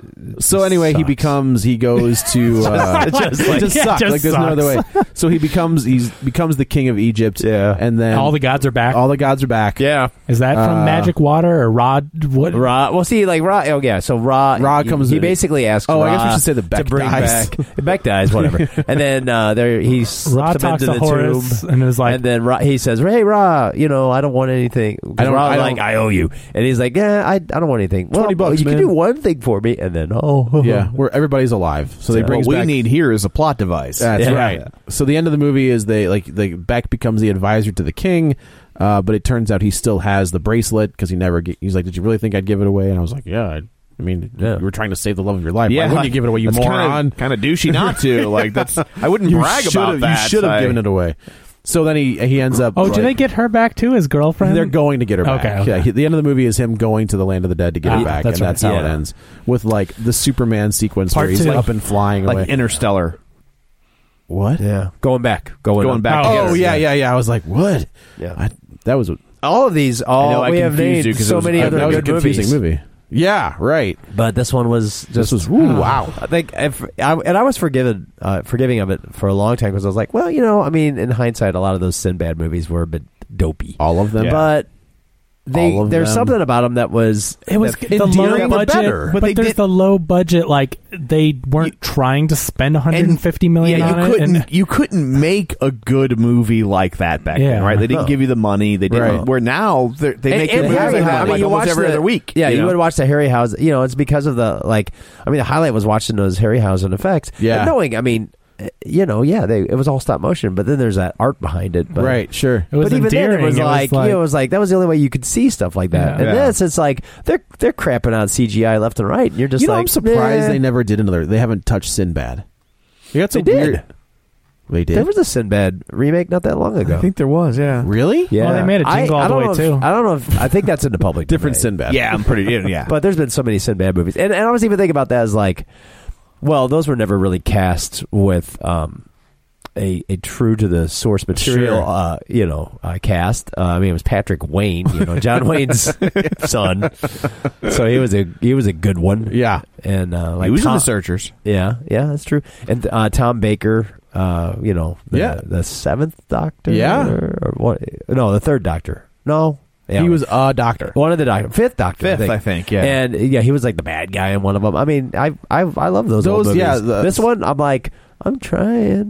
So anyway, he sucks. becomes he goes to uh, It just, like- it just Yeah, it sucks. just like there's no other way. sucks. So he becomes he's becomes the king of Egypt. Yeah. and then All the gods are back. all the gods are back. yeah. Is that from Uh, Magic Water or Rod? What? Ra, well, see, like Ra. Oh, yeah. So Ra, Ra he- comes He in. basically asks. Oh, Ra I guess we should say the Beck to bring dies. back. Beck dies, whatever. And then uh, there he slips Ra him talks into to the Horus tomb, and is like, and then Ra, he says, "Hey, Ra, you know, I don't want anything." I don't- Ra's I don't- like, "I owe you," and he's like, "Yeah, I, I don't want anything." Well, twenty bucks, you man. can do one thing for me, and then oh, Yeah, where everybody's alive. So they Yeah. bring What us we back. need here is a plot device. That's Yeah. right. So the end of the movie is they like the Beck becomes the advisor to the king, uh, but it turns out he still has the bracelet because he never. Ge- he's like, "Did you really think I'd give it away?" And I was like, "Yeah." I, I mean, Yeah. you were trying to save the love of your life. Yeah, Why wouldn't you give it away, you that's moron? Kind of douchey not to. Like that's. I wouldn't You brag should've- about that. You should have I- given it away. So then he he ends up. oh, do like- they get her back too, his girlfriend? They're going to get her back. Okay, okay. Yeah, he- the end of the movie is him going to the land of the dead to get Ah, her back, that's and right. that's how it Yeah. ends with like the Superman sequence Part where he's two. up and flying like away. Interstellar. What? yeah, going back, going Going up. back. Oh, to get Oh her. yeah, yeah, yeah. I was like, what? Yeah. I, that was a, All of these, all I know I we have confused named you 'cause it so was- many I- other that was a good confusing movies. movie. Yeah, right. But this one was just This was ooh, wow. I think, if, I, and I was forgiven, uh, forgiving of it for a long time because I was like, well, you know, I mean, in hindsight, a lot of those Sinbad movies were a bit dopey, All of them. but they All of there's them. something about them that was It was that- the low endearing or budget, better. but, But they there's did- the low budget. Like they weren't trying to spend one hundred fifty million Yeah, on you it. couldn't. and- you couldn't make a good movie like that back Yeah. then, right? They didn't No. give you the money. They didn't. Right. Where now they're- they And- make and good movies Harry like House- that, I mean, like you almost watch every the- other week. Yeah, you, know? would watch the Harryhausen. You know, it's because of the like. I mean, the highlight was watching those Harryhausen effects. Yeah. and knowing. I mean, uh, you know, yeah, they it was all stop motion, but then there's that art behind it. But, right, sure. It was but even then, endearing. it was like, you know, it was like that was the only way you could see stuff like that. Yeah. And Yeah. this, it's like they're they're crapping on C G I left and right, and you're just you know, like, I'm surprised eh. they never did another. They haven't touched Sinbad. You got some They did. weird. They did. There was a Sinbad remake not that long ago. I think there was. Yeah. Really? yeah, Well, they made a I- Jingle I All the don't Way, know if- too. I don't know if I think that's in the public. Different domain. Sinbad. Yeah, I'm pretty. Yeah. But there's been so many Sinbad movies, and, and I was even thinking about that as like, well, those were never really cast with um, a a true to the source material, Sure. uh, you know, uh, cast. Uh, I mean, it was Patrick Wayne, you know, John Wayne's son, so he was a he was a good one. Yeah. and uh, like he was Tom, in the Searchers. yeah, yeah, that's true. And uh, Tom Baker, uh, you know, the, Yeah. the seventh Doctor, Yeah. or, or what? No, the third Doctor. No. Yeah, He was a doctor. one of the doctor, fifth Doctor, Fifth, I think. I think, yeah. and yeah, he was like the bad guy in one of them. I mean, I I, I love those. Those, old movies. yeah, the- this one, I'm like, I'm trying.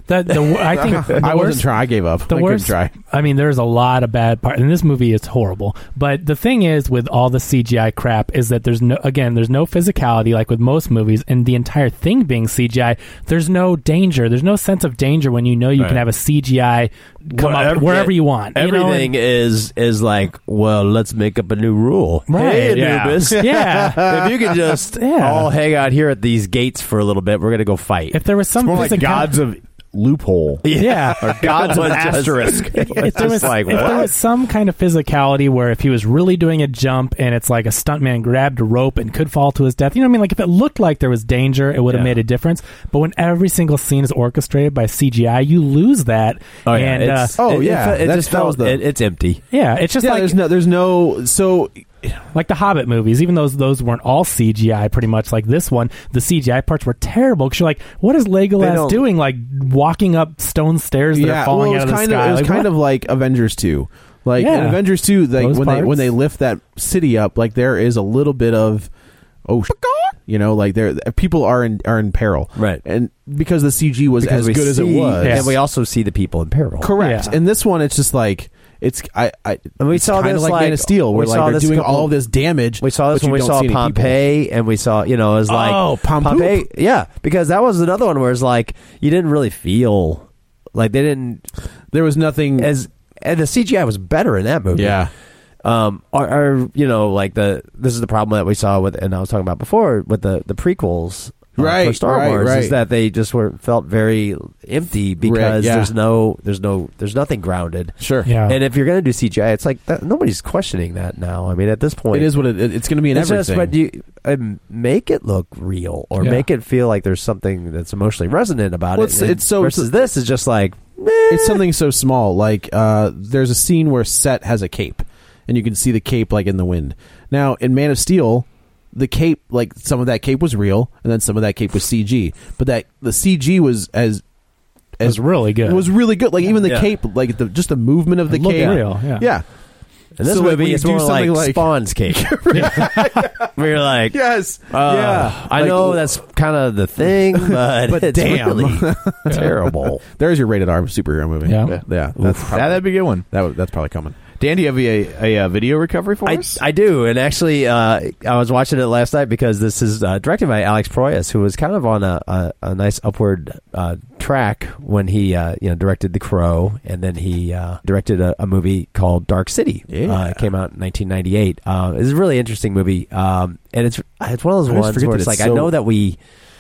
The, the I think the I worst, wasn't trying. I gave up. The I worst. couldn't try. I mean, there's a lot of bad parts, and this movie is horrible. But the thing is, with all the C G I crap, is that there's no again, there's no physicality like with most movies, and the entire thing being C G I. There's no danger. There's no sense of danger when you know you right. can have a C G I come Whatever, up wherever you want. Everything you know? is is like, well, let's make up a new rule. Right, Hey, yeah. Anubis. Yeah. If you can just Yeah. all hang out here at these gates for a little bit, we're gonna go fight. If there was some More like physical- gods of loophole. Yeah. Or gods of asterisk. if there just was, like, if there what? was some kind of physicality where if he was really doing a jump and it's like a stuntman grabbed a rope and could fall to his death, you know what I mean? Like if it looked like there was danger, it would have Yeah. made a difference. But when every single scene is orchestrated by C G I, you lose that. Oh yeah, and, it's, uh, Oh, it, yeah. it, fe- it That's- just that felt was the- it, it's empty. yeah, it's just Yeah, like there's no, there's no. So like the Hobbit movies, even though those weren't all C G I pretty much like this one, the C G I parts were terrible because you're like, what is They Legolas don't- doing? Like walking up stone stairs that yeah, are falling well, it out was of the kind sky. of it was Like, kind what? of like Avengers two. Like Yeah. in Avengers two, like Those when they parts. when they lift that city up, like there is a little bit of oh, sh- you know, like there people are in are in peril, Right. And because the C G was Because as we good as it see- was, Yes. and we also see the people in peril. correct. Yeah. And this one, it's just like. It's I, I And we it's saw kinda this, like, like- Man of Steel, where we like saw they're this doing couple- all this damage. We saw this but when you we don't saw see any people. Pompeii, and we saw, you know, it was like Oh, Pompoop. Pompeii. Yeah, because that was another one where it's like you didn't really feel like they didn't There was nothing as and the C G I was better in that movie. Yeah. Um, or, or you know, like the this is the problem that we saw with, and I was talking about before with the the prequels. uh, Right, for Star right, Wars right. is that they just were felt very empty because Right, yeah. there's no there's no there's nothing grounded. Sure. Yeah. And if you're going to do C G I, it's like that, nobody's questioning that now. I mean, at this point, It is what it, it's going to be in it's everything. just, but you um, make it look real or Yeah. make it feel like there's something that's emotionally resonant about Well, it. it's- And it's so- versus this is just like It's something so small. Like uh, there's a scene where Set has a cape, and you can see the cape like in the wind. Now in Man of Steel, the cape, like some of that cape was real, and then some of that cape was C G. But that the C G was as It was really good. It was really good. Like even the Yeah. cape, like the just the movement of the It looked cape, real, yeah. yeah. in this So, like, when movie, you it's do more like, something like- Spawn's cake. Where you're like, Yes, uh, yeah. I Like, know that's kind of the thing, but, But it's damn. really terrible. There's your rated R superhero movie. Yeah. yeah. yeah that's Yeah, probably, that'd be a good one. that, would- that's probably coming. Dan, do you have a, a, a video recovery for I, us? I do, and actually, uh, I was watching it last night because this is uh, directed by Alex Proyas, who was kind of on a, a, a nice upward uh, track when he, uh, you know, directed The Crow, and then he uh, directed a, a movie called Dark City. Yeah. Uh, it came out in nineteen ninety-eight. Uh, it's a really interesting movie, um, and it's it's one of I those always ones forget where that it's like it's I so- know that we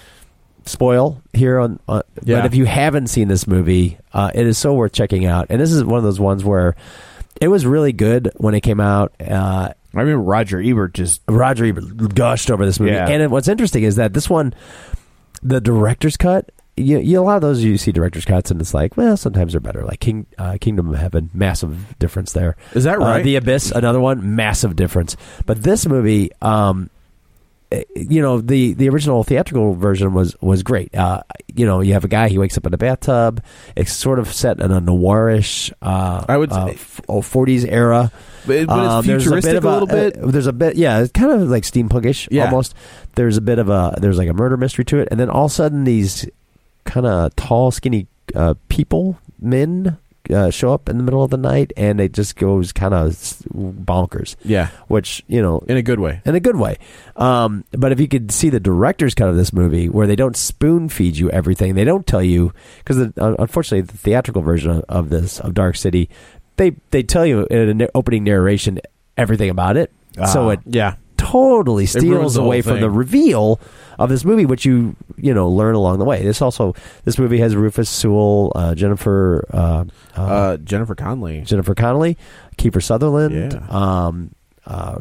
spoil here on, uh, Yeah. but if you haven't seen this movie, uh, it is so worth checking out. And this is one of those ones where it was really good when it came out. Uh, I remember Roger Ebert just Roger Ebert gushed over this movie. Yeah. And it, what's interesting is that this one, the director's cut, you, you a lot of those you see director's cuts, and it's like, well, sometimes they're better. Like King, uh, Kingdom of Heaven, massive difference there. Is that Uh, right? The Abyss, another one, massive difference. But this movie, um, eh, you know, the, the original theatrical version was was great. Uh, you know, you have a guy, he wakes up in a bathtub. It's sort of set in a noirish, uh, I would uh, say- f- oh, forties era. But, it- but Um, it's there's futuristic bit of a little bit. uh, there's a bit, yeah, it's kind of like steampunkish Yeah. almost. There's a bit of a, there's like a murder mystery to it, and then all of a sudden these kind of tall, skinny uh, people, men, uh, show up in the middle of the night, and it just goes kind of bonkers. Yeah, Which, you know, in a good way. in a good way. Um, but if you could see the director's cut of this movie, where they don't spoon feed you everything, they don't tell you, because uh, unfortunately the theatrical version of, of this of Dark City, they they tell you in an opening narration everything about it, so Ah. it Yeah, totally ruins steals the away whole from thing. the reveal of this movie, which you you know learn along the way. This also this movie has Rufus Sewell, uh, Jennifer uh, uh, uh, Jennifer Connelly. Jennifer Connelly, Kiefer Sutherland, Yeah. um, uh,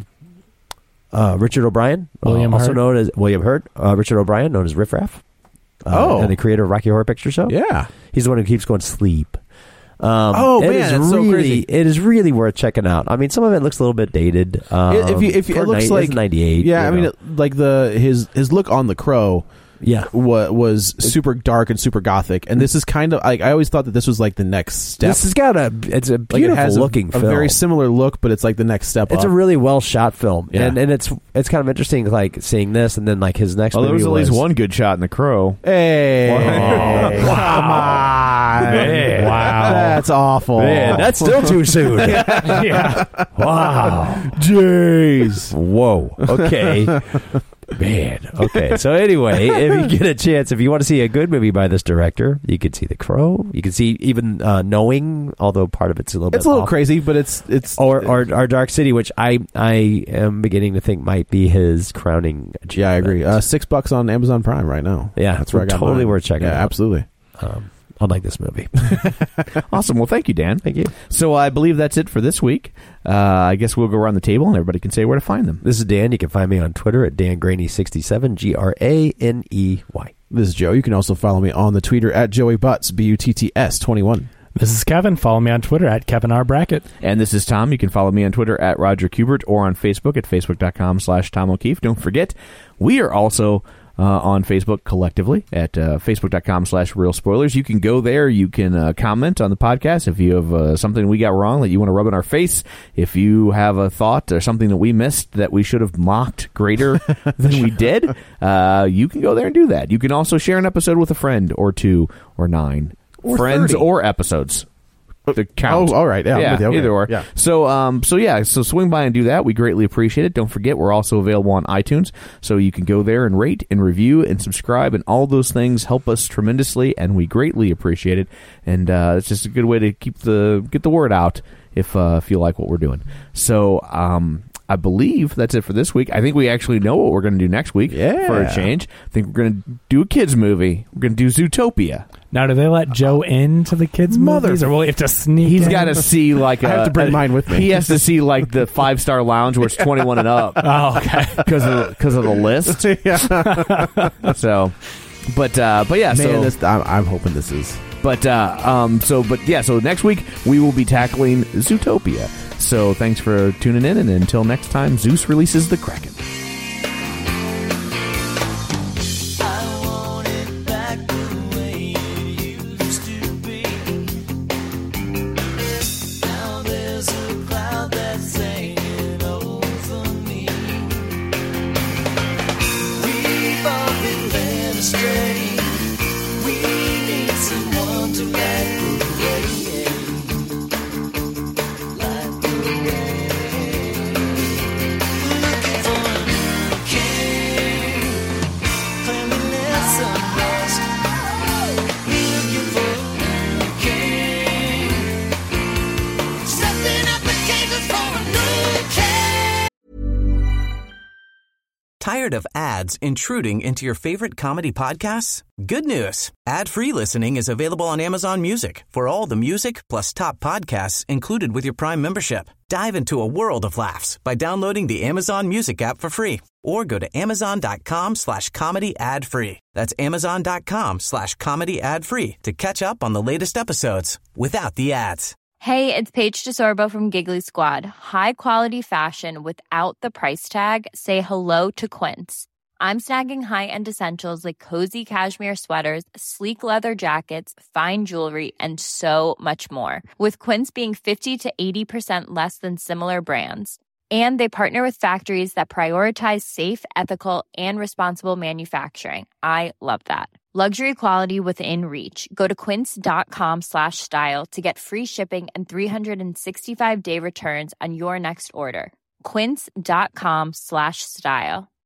uh, Richard O'Brien, William uh, also Hurt. known as William Hurt, uh, Richard O'Brien, known as Riff Raff, uh, Oh. and the creator of Rocky Horror Picture Show. Yeah, He's the one who keeps going to sleep. Um, Oh, it man, is that's so really, crazy. It is really worth checking out. I mean, some of it looks a little bit dated. Um, if you if you, for it looks ni- like it's ninety-eight. Yeah, you I mean, know. it, like the his his look on The Crow. Yeah. wa- was super dark and super gothic, and this is kind of like I always thought that this was like the next step. This has got a it's a like beautiful it has a, looking a film. very similar look, but it's like the next step. It's up. a really well shot film, Yeah. and and it's it's kind of interesting, like seeing this, and then like his next. Oh, there movie was at least one good shot in The Crow. Hey, Whoa. come on! Man. Wow. That's awful. Man, that's still too soon. Yeah. Wow. Jeez. Whoa. Okay. Man. Okay. So anyway, if you get a chance, if you want to see a good movie by this director, you could see The Crow. You can see even uh, Knowing, although part of it's a little It's bit a little off. crazy, but it's it's Or, or or Dark City, which I I am beginning to think might be his crowning achievement. yeah, I agree. Uh, six bucks on Amazon Prime right now. Yeah, that's where I got totally mine. worth checking Yeah, out. absolutely. Um, unlike this movie. Awesome. Well, thank you, Dan. Thank you. So I believe that's it for this week. Uh, I guess we'll go around the table and everybody can say where to find them. This is Dan. You can find me on Twitter at Dan Graney sixty-seven, G R A N E Y. This is Joe. You can also follow me on the Twitter at Joey Butts, B U T T S twenty-one. This is Kevin. Follow me on Twitter at Kevin R. Brackett. And this is Tom. You can follow me on Twitter at Roger Kubert or on Facebook at facebook.com slash Tom O'Keefe. Don't forget, we are also uh, on Facebook collectively at uh, facebook.com slash Real Spoilers. You can go there. You can uh, comment on the podcast if you have uh, something we got wrong that you want to rub in our face. If you have a thought or something that we missed that we should have mocked greater than we did, uh, you can go there and do that. You can also share an episode with a friend or two or nine. Or friends thirty. or episodes. The count. Oh, all right. Yeah, I'm yeah with you. Okay. either or. Yeah. So, um, so yeah, so swing by and do that. We greatly appreciate it. Don't forget, we're also available on iTunes, so you can go there and rate and review and subscribe, and all those things help us tremendously, and we greatly appreciate it. And uh, it's just a good way to keep the get the word out if uh, if you like what we're doing. So, um, I believe that's it for this week. I think we actually know what we're going to do next week. Yeah. For a change, I think we're going to do a kids movie. We're going to do Zootopia. Now, do they let Joe into the kids' Mother- movies, or will he have to sneak He's in? got to see like a, I have to bring a- mine with me. He has to see like the five star lounge where it's twenty-one and up. Oh, okay. Because of because of the list. So, but uh, but yeah. Man, so this, I'm, I'm hoping this is. but uh, um so but yeah. So next week we will be tackling Zootopia. So thanks for tuning in, and until next time, Zeus releases the Kraken. Tired of ads intruding into your favorite comedy podcasts? Good news. Ad-free listening is available on Amazon Music for all the music plus top podcasts included with your Prime membership. Dive into a world of laughs by downloading the Amazon Music app for free or go to amazon.com slash comedy ad free. That's amazon.com slash comedy ad free to catch up on the latest episodes without the ads. Hey, it's Paige DeSorbo from Giggly Squad. High quality fashion without the price tag. Say hello to Quince. I'm snagging high-end essentials like cozy cashmere sweaters, sleek leather jackets, fine jewelry, and so much more. With Quince being fifty to eighty percent less than similar brands. And they partner with factories that prioritize safe, ethical, and responsible manufacturing. I love that. Luxury quality within reach. Go to quince.com slash style to get free shipping and three sixty-five day returns on your next order. Quince.com slash style.